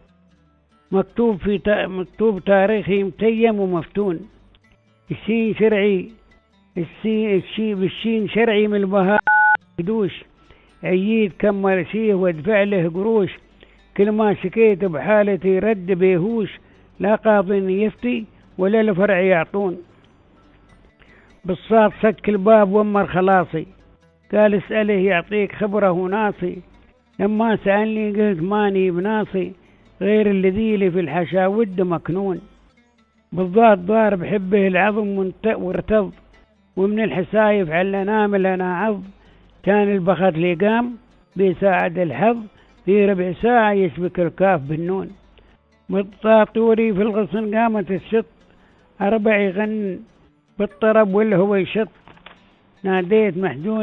مكتوب تاريخي متيم ومفتون. الشين شرعي بالشين شرعي من البهاء قدوش، عيد كمل شيه وادفع له قروش، كل ما شكيت بحالتي رد بيهوش، لا قاضي يفتي ولا الفرع يعطون. بالصاد سك الباب ومر خلاصي، قال اسأله يعطيك خبره وناصي، لما سألني قلت ماني بناصي، غير الذي لي في الحشا ود مكنون. بالضاد ضارب حبه العظم وارتض، ومن الحسايف على نامل انا عض، كان البخت لي قام بيساعد الحظ، في ربع ساعة يشبك الكاف بالنون. بالطاطوري في الغصن قامت الشط، أربع يغن بالطرب والهو يشط، ناديت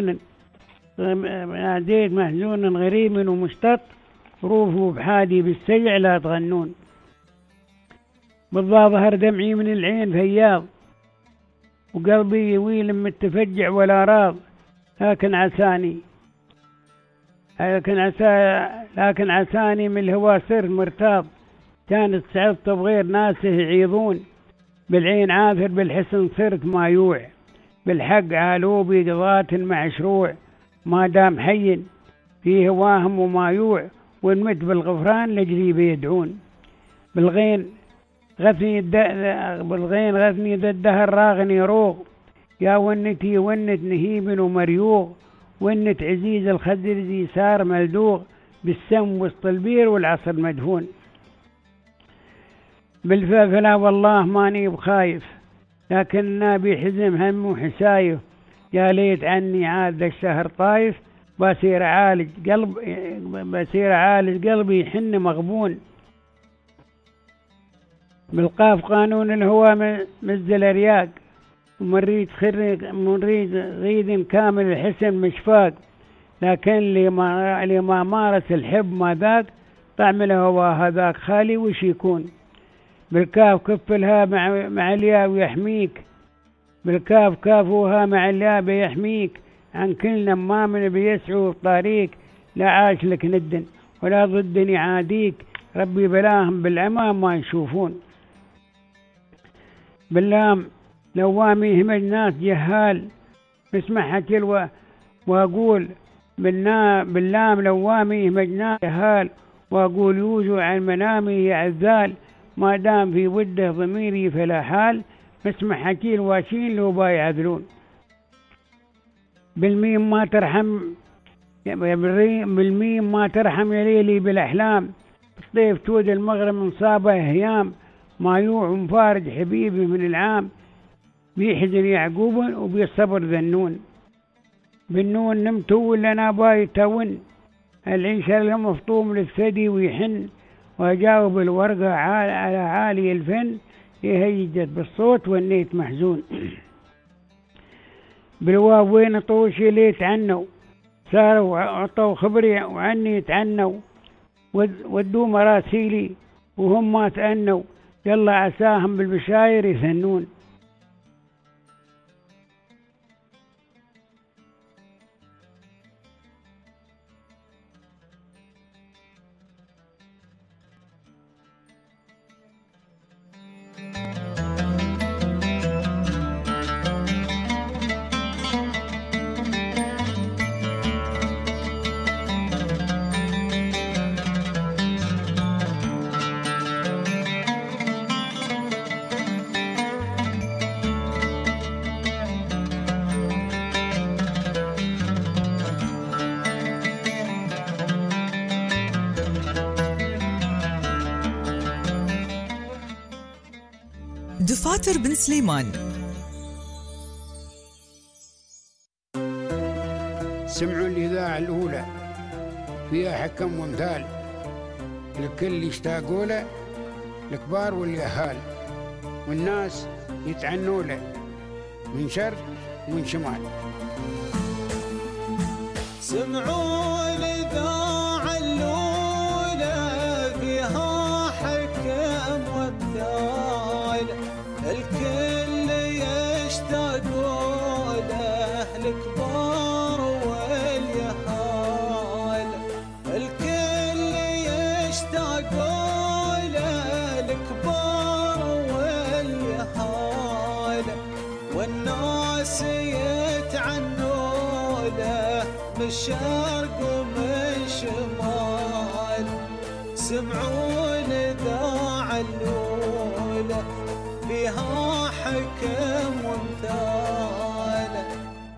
محزون غريب ومشتط، روفوا بحادي بالسجع لا تغنون. بالضاد ظهر دمعي من العين فياض، وقلبي يويل متفجع ولا راض، لكن عساني من الهوى سر مرتاض، كانت صعبت بغير ناسه يعيضون، بالعين عاثر بالحسن صرت مايوع، بالحق عالوبي قضات مشروع، ما دام حي فيه واهم ومايوع، ونمت بالغفران لجلي بيدعون. بالغين غثني ذا الدهر راغني روغ، يا ونتي ونت نهيب ومريوغ، ونت عزيز الخدر ذي صار ملدوغ، بالسم وسط البير والعصر مدفون. بالفلا والله ماني بخايف، لكننا بحزم هم وحسايف، يا ليت عني عاد الشهر طايف، بصير عالج قلبي يحن مغبون. بالقاف قانون الهوى مزل رياق، ومريد غيد كامل الحسن مشفاق، لكن لما مارس الحب ما ذاق، طعم الهوى هذاك خالي وش يكون. بالكاف كفلها مع الياء ويحميك، بالكاف كافوها مع الياء بيحميك، عن كل نمام بيسعوا طريق، لا عاش لك ند ولا ضدني عاديك، ربي بلاهم بالعمى ما يشوفون. باللام لوامي همج ناس جهال، اسمعها تلوى واقول باللام لوامي همج ناس جهال، واقول يوزو عن منامي يا عزال، ما دام في وده ضميري فلا حال، اسمع حكي الواشين لو بايعذلون. بالميم ما ترحم يا ليلي بالاحلام، الطيف تود المغرب من صابه هيام، ما يوع مفارج حبيبي من العام، بيحزن يعقوب وبيصبر ذنون. بالنون نمت ولا انا باي تون، العيشه المفطوم للثدي ويحن، واجاوب الورقه على عالي الفن، يهيجت بالصوت والنيت محزون. بالواو وين طوشي لي تعنوا، صاروا عطوا خبري وعني يتعنوا، ودوا مراسيلي وهم ما تأنوا، يلا عساهم بالبشاير يثنون. دفاتر بن سليمان. سمعوا الإذاعة الأولى فيها حكم وامثال، الكل يشتاقوا له، الكبار واليهال، والناس يتعنوا له من شرق ومن شمال. سمعوا الإذاعة الكبار واليهال والناس يتعنوا له من الشرق ومن شمال سمعون ذاع الأولى فيها حكم وامثال.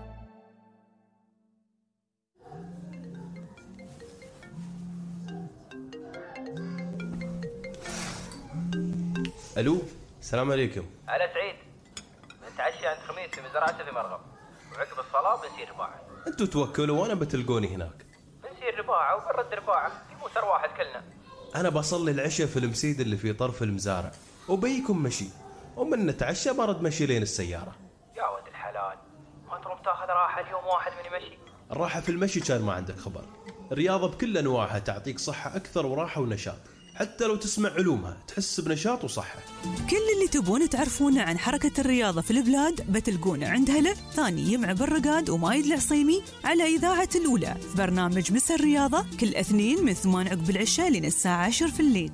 الو السلام عليكم. على سعيد، نتعشى عند خميس في مزرعته في مرغم، وعقب الصلاة بنسير رباعة. انتوا توكلوا وانا بتلقوني هناك. بنسير رباعة وبنرد رباعة، يموت أرواح كلنا. انا بصلي العشاء في المسيد اللي في طرف المزارع وبيكم مشي، ومن نتعشى برد مشي لين السيارة. يا ولد الحلال، ما تروم تاخذ راحة اليوم واحد من يمشي؟ الراحة في المشي كان ما عندك خبر. الرياضة بكل أنواعها تعطيك صحة أكثر وراحة ونشاط، حتى لو تسمع علومها تحس بنشاط وصحة. كل اللي تبون تعرفونه عن حركة الرياضة في البلاد بتلقونه عند هلا ثاني يمع بالرقاد ومايد العصيمي على إذاعة الأولى في برنامج مسا الرياضة كل اثنين من 8 عقب العشاء لين الساعة 10 في الليل.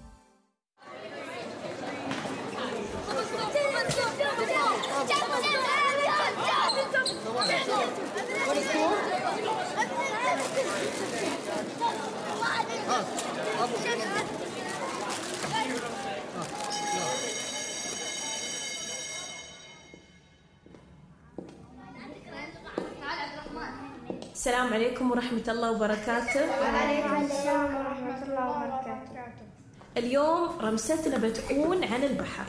السلام عليكم ورحمة الله وبركاته. وعليكم السلام ورحمة الله وبركاته. اليوم رمستنا بتكون عن البحر.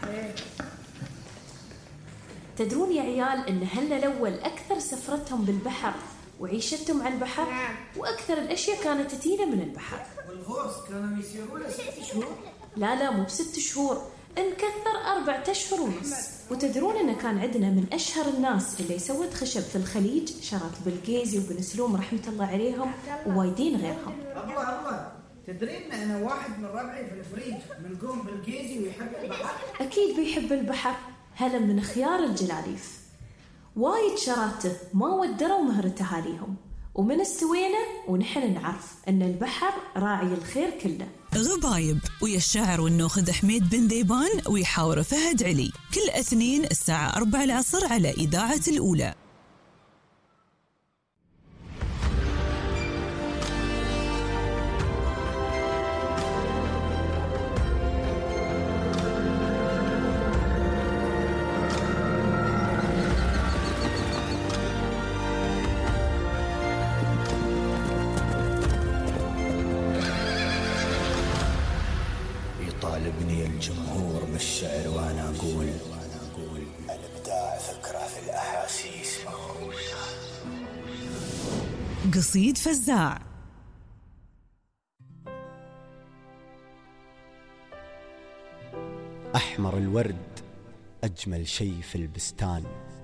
تدرون يا عيال إن هلنا الأول أكثر سفرتهم بالبحر وعيشتهم على البحر، وأكثر الأشياء كانت تتينا من البحر. والغوص كانوا يسيروا له 6 شهور. لا مو ب6 شهور، نكثر 4 أشهر ونص. وتدرون إن كان عندنا من أشهر الناس اللي سوت خشب في الخليج شرات بالجيزي وبن سلوم رحمة الله عليهم ووايدين غيرهم. الله تدرين أنا واحد من ربعي في الفريج من قوم بالجيزي ويحب البحر. أكيد بيحب البحر، هلا من خيار الجلاليف. وايد شراته ما ودروا مهر أهاليهم، ومن استوينا ونحن نعرف أن البحر راعي الخير كله. غبايب ويا الشاعر والنوخذ حميد بن ديبان ويحاور فهد علي كل اثنين الساعة 4 العصر على إذاعة الأولى. يطالبني الجمهور بالشعر وانا اقول الابداع فكره في الاحاسيس مغروسه. قصيد فزاع. احمر الورد اجمل شيء في البستان،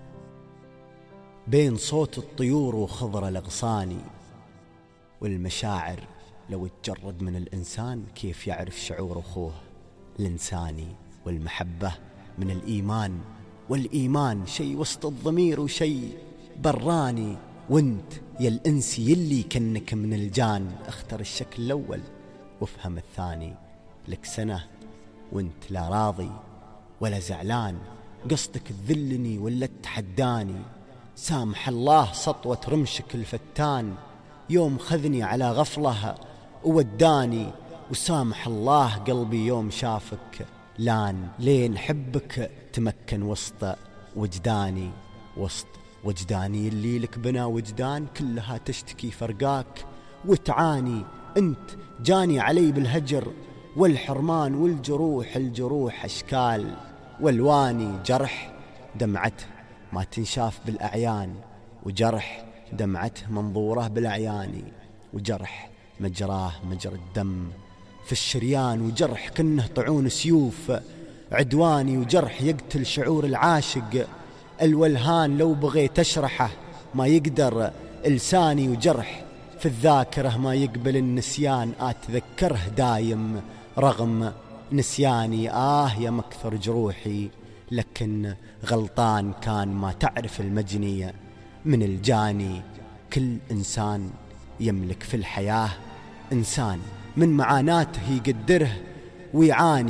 بين صوت الطيور وخضر الاغصان، والمشاعر لو تجرد من الإنسان كيف يعرف شعور أخوه الإنساني، والمحبة من الإيمان، والإيمان شيء وسط الضمير وشيء براني. وانت يا الإنسي يلي كنك من الجان، اختر الشكل الأول وافهم الثاني. لك سنة وانت لا راضي ولا زعلان، قصدك تذلني ولا تحداني. سامح الله سطوة رمشك الفتان، يوم خذني على غفلة ووداني. وسامح الله قلبي يوم شافك لان، لين حبك تمكن وسط وجداني. وسط وجداني اللي لك بنا وجدان، كلها تشتكي فرقاك وتعاني. انت جاني علي بالهجر والحرمان، والجروح الجروح أشكال والواني. جرح دمعته ما تنشاف بالأعيان، وجرح دمعته منظوره بالأعيان. وجرح مجراه مجرى الدم في الشريان، وجرح كنه طعون سيوف عدواني. وجرح يقتل شعور العاشق الولهان، لو بغيت أشرحه ما يقدر لساني. وجرح في الذاكرة ما يقبل النسيان، أتذكره دايم رغم نسياني. يا مكثر جروحي لكن غلطان كان، ما تعرف المجني من الجاني. كل إنسان يملك في الحياة إنسان من معاناته يقدره ويعاني،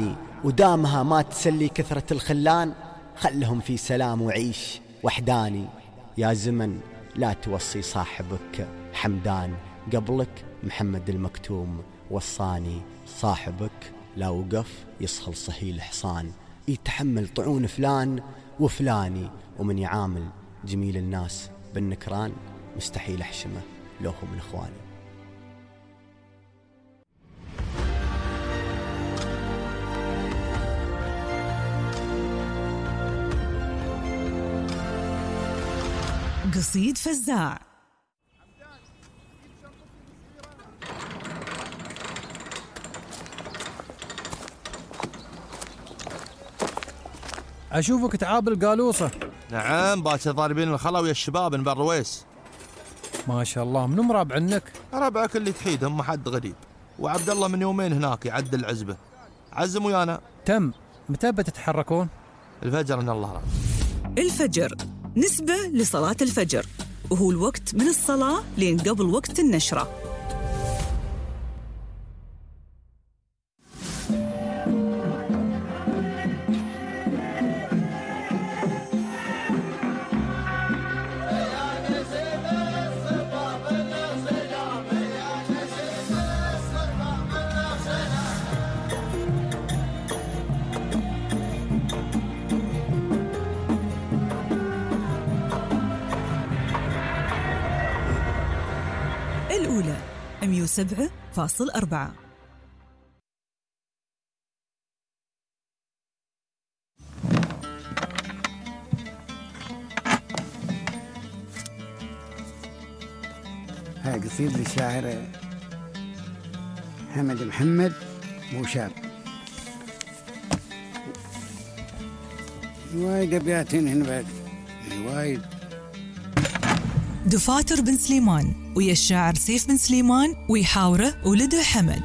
ودامها ما تسلي كثرة الخلان، خلهم في سلام وعيش وحداني. يا زمن لا توصي صاحبك حمدان، قبلك محمد المكتوم وصاني. صاحبك لا وقف يصهل صهيل حصان، يتحمل طعون فلان وفلاني. ومن يعامل جميل الناس بالنكران، مستحيل أحشمه لو هو من إخواني. قصيد فزاع. أشوفك تعاب القالوصة. نعم، باكر ضاربين الخلا ويا الشباب من بالرويس. ما شاء الله. منو مرابع عنك؟ ربعك اللي تحيدهم، ما حد غريب. وعبد الله من يومين هناك يعدل العزبة. عزم ويانا. تم. متى بتتحركون؟ الفجر ان الله راضي. الفجر نسبة لصلاة الفجر، وهو الوقت من الصلاة لين قبل وقت النشرة. الأولى 107.4. هاي قصيد للشاعر حمد محمد بوشاب. وايد أبياتين هنا بعد، وايد. دفاتر بن سليمان ويا الشاعر سيف بن سليمان ويحاوره ولده حمد.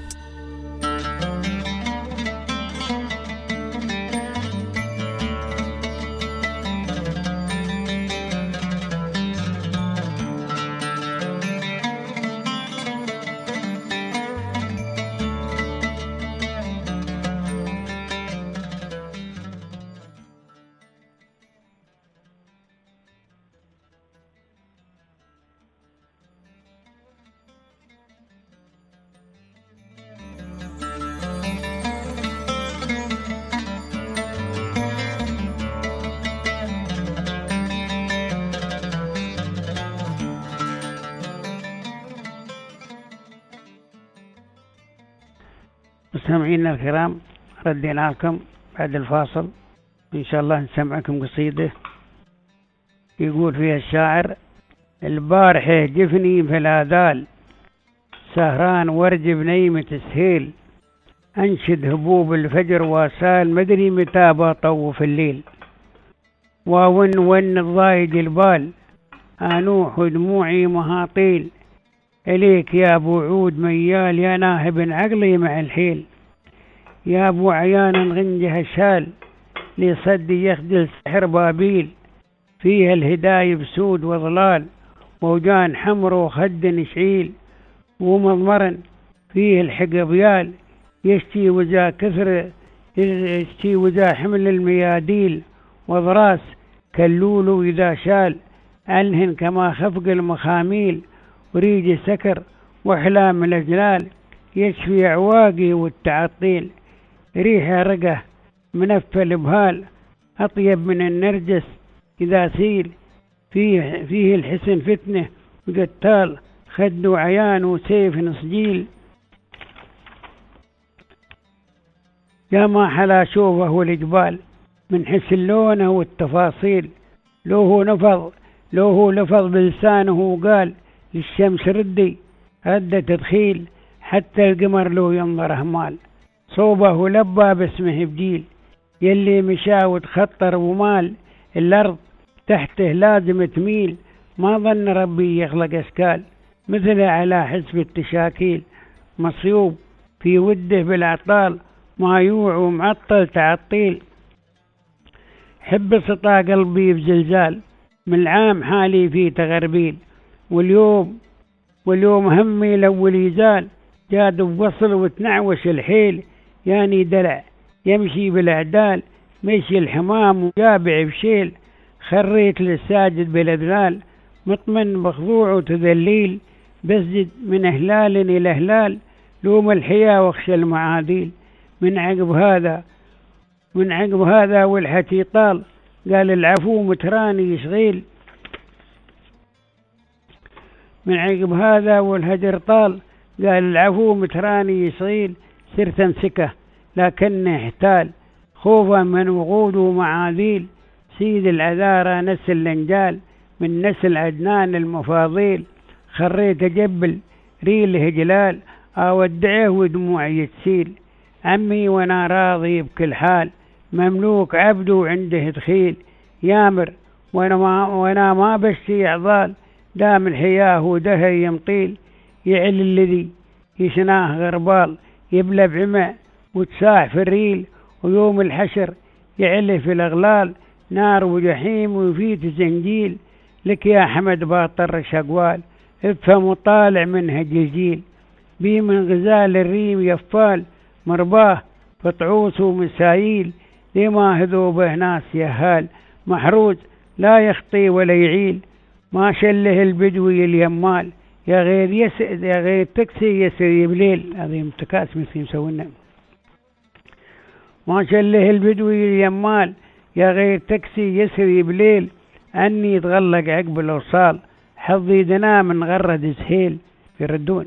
مستمعينا الكرام، ردينا لكم بعد الفاصل، إن شاء الله نسمعكم قصيدة يقول فيها الشاعر: البارحة جفني في الآذال، سهران ورج بنيمة السهيل، أنشد هبوب الفجر واسال، مدري متى بطوف الليل، وون الضايج البال، أنوح دموعي مهاطيل، إليك يا أبو عود ميال، يا ناهب عقلي مع الحيل، يا أبو عيانا غنجه الشال، لصدي يخجل سحر بابيل، فيها الهداية بسود وظلال، ووجان حمر وخد نشعيل، ومضمر فيه الحقبيال، يشتي وجا كثر يشتي وجا حمل المياديل، وضراس كاللولو إذا شال، عنهن كما خفق المخاميل، وريج سكر وأحلام الأجلال، يشفي عواقي والتعطيل، ريحة رقة منفى البهال، أطيب من النرجس إذا سيل، فيه الحسن فتنة وقتال، خد وعيان وسيف نصجيل، يا ما حلا شوفه والإجبال، من حسن لونه والتفاصيل، لو هو لفظ بلسانه وقال، للشمس ردي رد تدخيل، حتى القمر له ينظر همال، صوبه لبى باسمه بجيل، يلي مشى وتخطر ومال، الأرض تحته لازم تميل، ما ظن ربي يخلق أشكال، مثله على حسب التشاكيل، مصيوب في وده بالعطال، ما يوع ومعطل تعطيل، حب سطى قلبي بزلزال، من العام حالي في تغربيل، واليوم همي الأول يزال، جاد بوصل وتنعوش الحيل، ياني دلع يمشي بالأعدال مشي الحمام وجابع بشيل، خريت للساجد بالأذلال مطمن بخضوع وتذليل، بسجد من إهلال إلى إهلال لوم الحياة واخشى المعاديل. من عقب هذا والحكي طال قال العفو متراني يشغيل، من عقب هذا والهجر طال قال العفو متراني يشغيل، صرت امسكه لكنه احتال خوفا من وقود ومعاذيل، سيد العذارى نسل الانجال من نسل عدنان المفاضيل، خريت جبل ريله جلال اودعه ودموعي تسيل، عمي وانا راضي بكل حال مملوك عبده وعنده دخيل، يامر وانا ما بشتي عضال دام الحياه ودهر يمطيل، يعل الذي يشناه غربال يبلى بعمى وتساع في الريل، ويوم الحشر يعل في الأغلال نار وجحيم ويفيت زنجيل، لك يا حمد باطر شقوال افهم وطالع منها جزيل، بي من غزال الريم يفال مرباه فطعوس ومسايل، لما هذوبه ناس يهال محروز لا يخطي ولا يعيل، ما شله البدوي اليمال يا غير تكسي يسري بليل، هذه متكاس مثل مسوينا، ما شله البدوي اليمال يا غير تكسي يسري بليل، أني يتغلق عقب الأوصال حظي دنا من غرد سهيل، يردون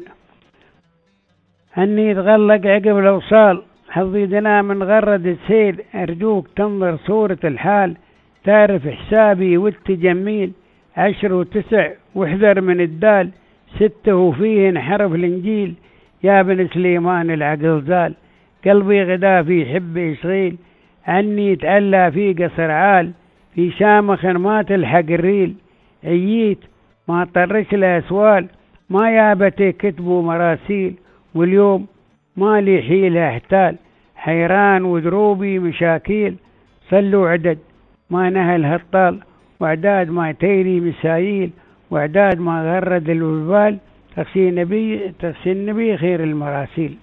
أني يتغلق عقب الأوصال حظي دنا من غرد سهيل، أرجوك تنظر صورة الحال تعرف حسابي والتجميل، 10 و9 واحذر من الدال 6 وفيهن حرف الإنجيل، يا بن سليمان العقل زال قلبي غدا في حب يشغيل، عني يتعلى في قصر عال في شامخ ما تلحق الريل، عييت ما طرش الأسوال ما يابتي كتبوا مراسيل، واليوم ما لي حيلة احتال حيران ودروبي مشاكيل، صلوا عدد ما نهل هالطال واعداد ما تيري مسايل، واعداد ما غرد الوبال تغسي النبي خير المراسيل.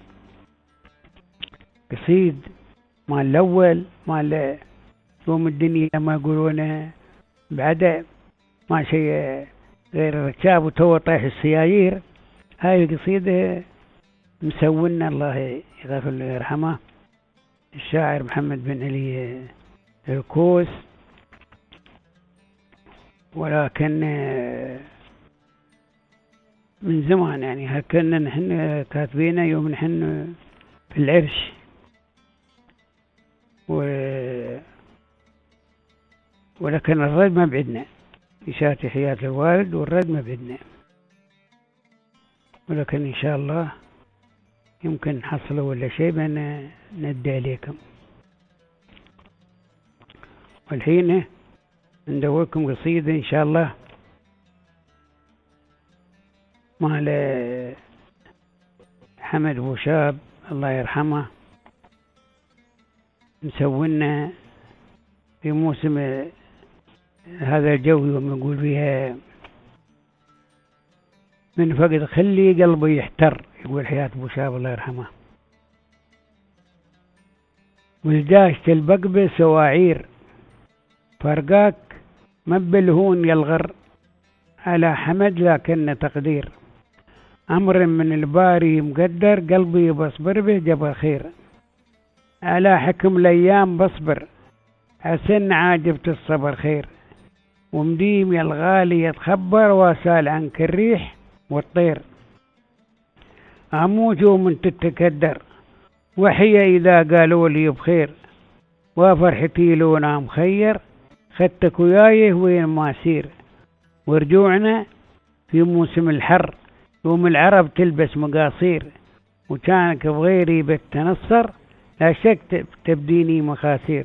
قصيد مال الأول مال يوم الدنيا ما يقولونه بعد ما شيء غير الركاب وتو طيح السيايير، هاي القصيدة مسونا الله يغفر له ويرحمه الشاعر محمد بن علي الكوس، ولكن من زمان يعني هكذا نحن كاتبينه يوم نحن في العرش، ولكن الرد ما بعدنا، إشارة حياة الوالد والرد ما بعدنا، ولكن إن شاء الله يمكن نحصله ولا شيء بأن ندي عليكم. والحين ندوركم قصيدة إن شاء الله مال حمد بوشاب الله يرحمه، مسوينا في موسم هذا الجو يوم نقول فيها من فقد خلي قلبي يحتر، يقول حياة بوشاب الله يرحمه، ولداشة البقبة سواعير فرقاك مبلهون يلغر على حمد لكن تقدير، أمر من الباري مقدر قلبي بصبر به جبر خير، على حكم الأيام بصبر حسن عاجبت الصبر خير، ومديم يا الغالي يتخبر واسال عنك الريح والطير، أموت ومن تتكدر وحي إذا قالوا لي بخير، وفرحتي لونا مخير خدتك ويايه وين ما سير، ورجوعنا في موسم الحر يوم العرب تلبس مقاصير، وكانك بغيري بتنصر لا شك تبديني مخاسير،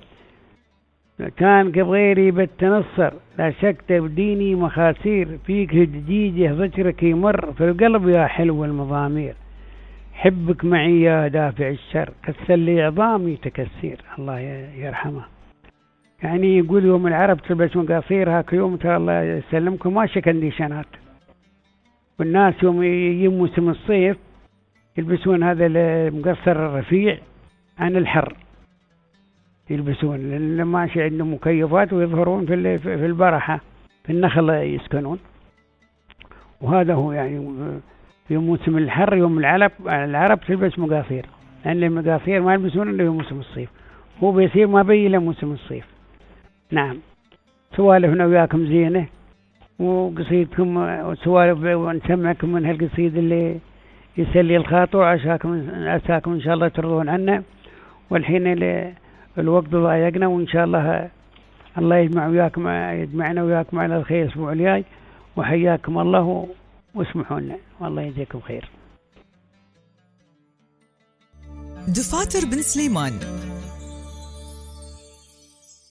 كانك بغيري بتنصر لا شك تبديني مخاسير، فيك دجيجه ذكرك يمر في القلب يا حلو المضامير، حبك معي يا دافع الشر كسر لي عظامي تكسير، الله يرحمه. يعني يقول يوم العرب تلبس مقاصير هاك يوم ترى الله يسلمكم ماشي كنديشنات، والناس يوم يموسم الصيف يلبسون هذا المقصر الرفيع عن الحر يلبسون، لأن ماشي عندهم مكيفات ويظهرون في البرحة في النخل يسكنون. وهذا هو يعني في موسم الحر يوم العرب تلبس مقاصير، لأن المقاصير ما يلبسون إلا في موسم الصيف، هو بيصير ما بي إلا موسم الصيف. نعم، سوالفنا وياكم زينة وقصيدكم وسوالف، ونسمعكم من هالقصيد اللي يسلي الخاطر، عساكم إن شاء الله ترضون عنا. والحين الوقت ضايقنا، وإن شاء الله يجمعنا وياكم على الخير الأسبوع الجاي، وحياكم الله واسمحوا لنا، والله يجزيكم خير. دفاتر بن سليمان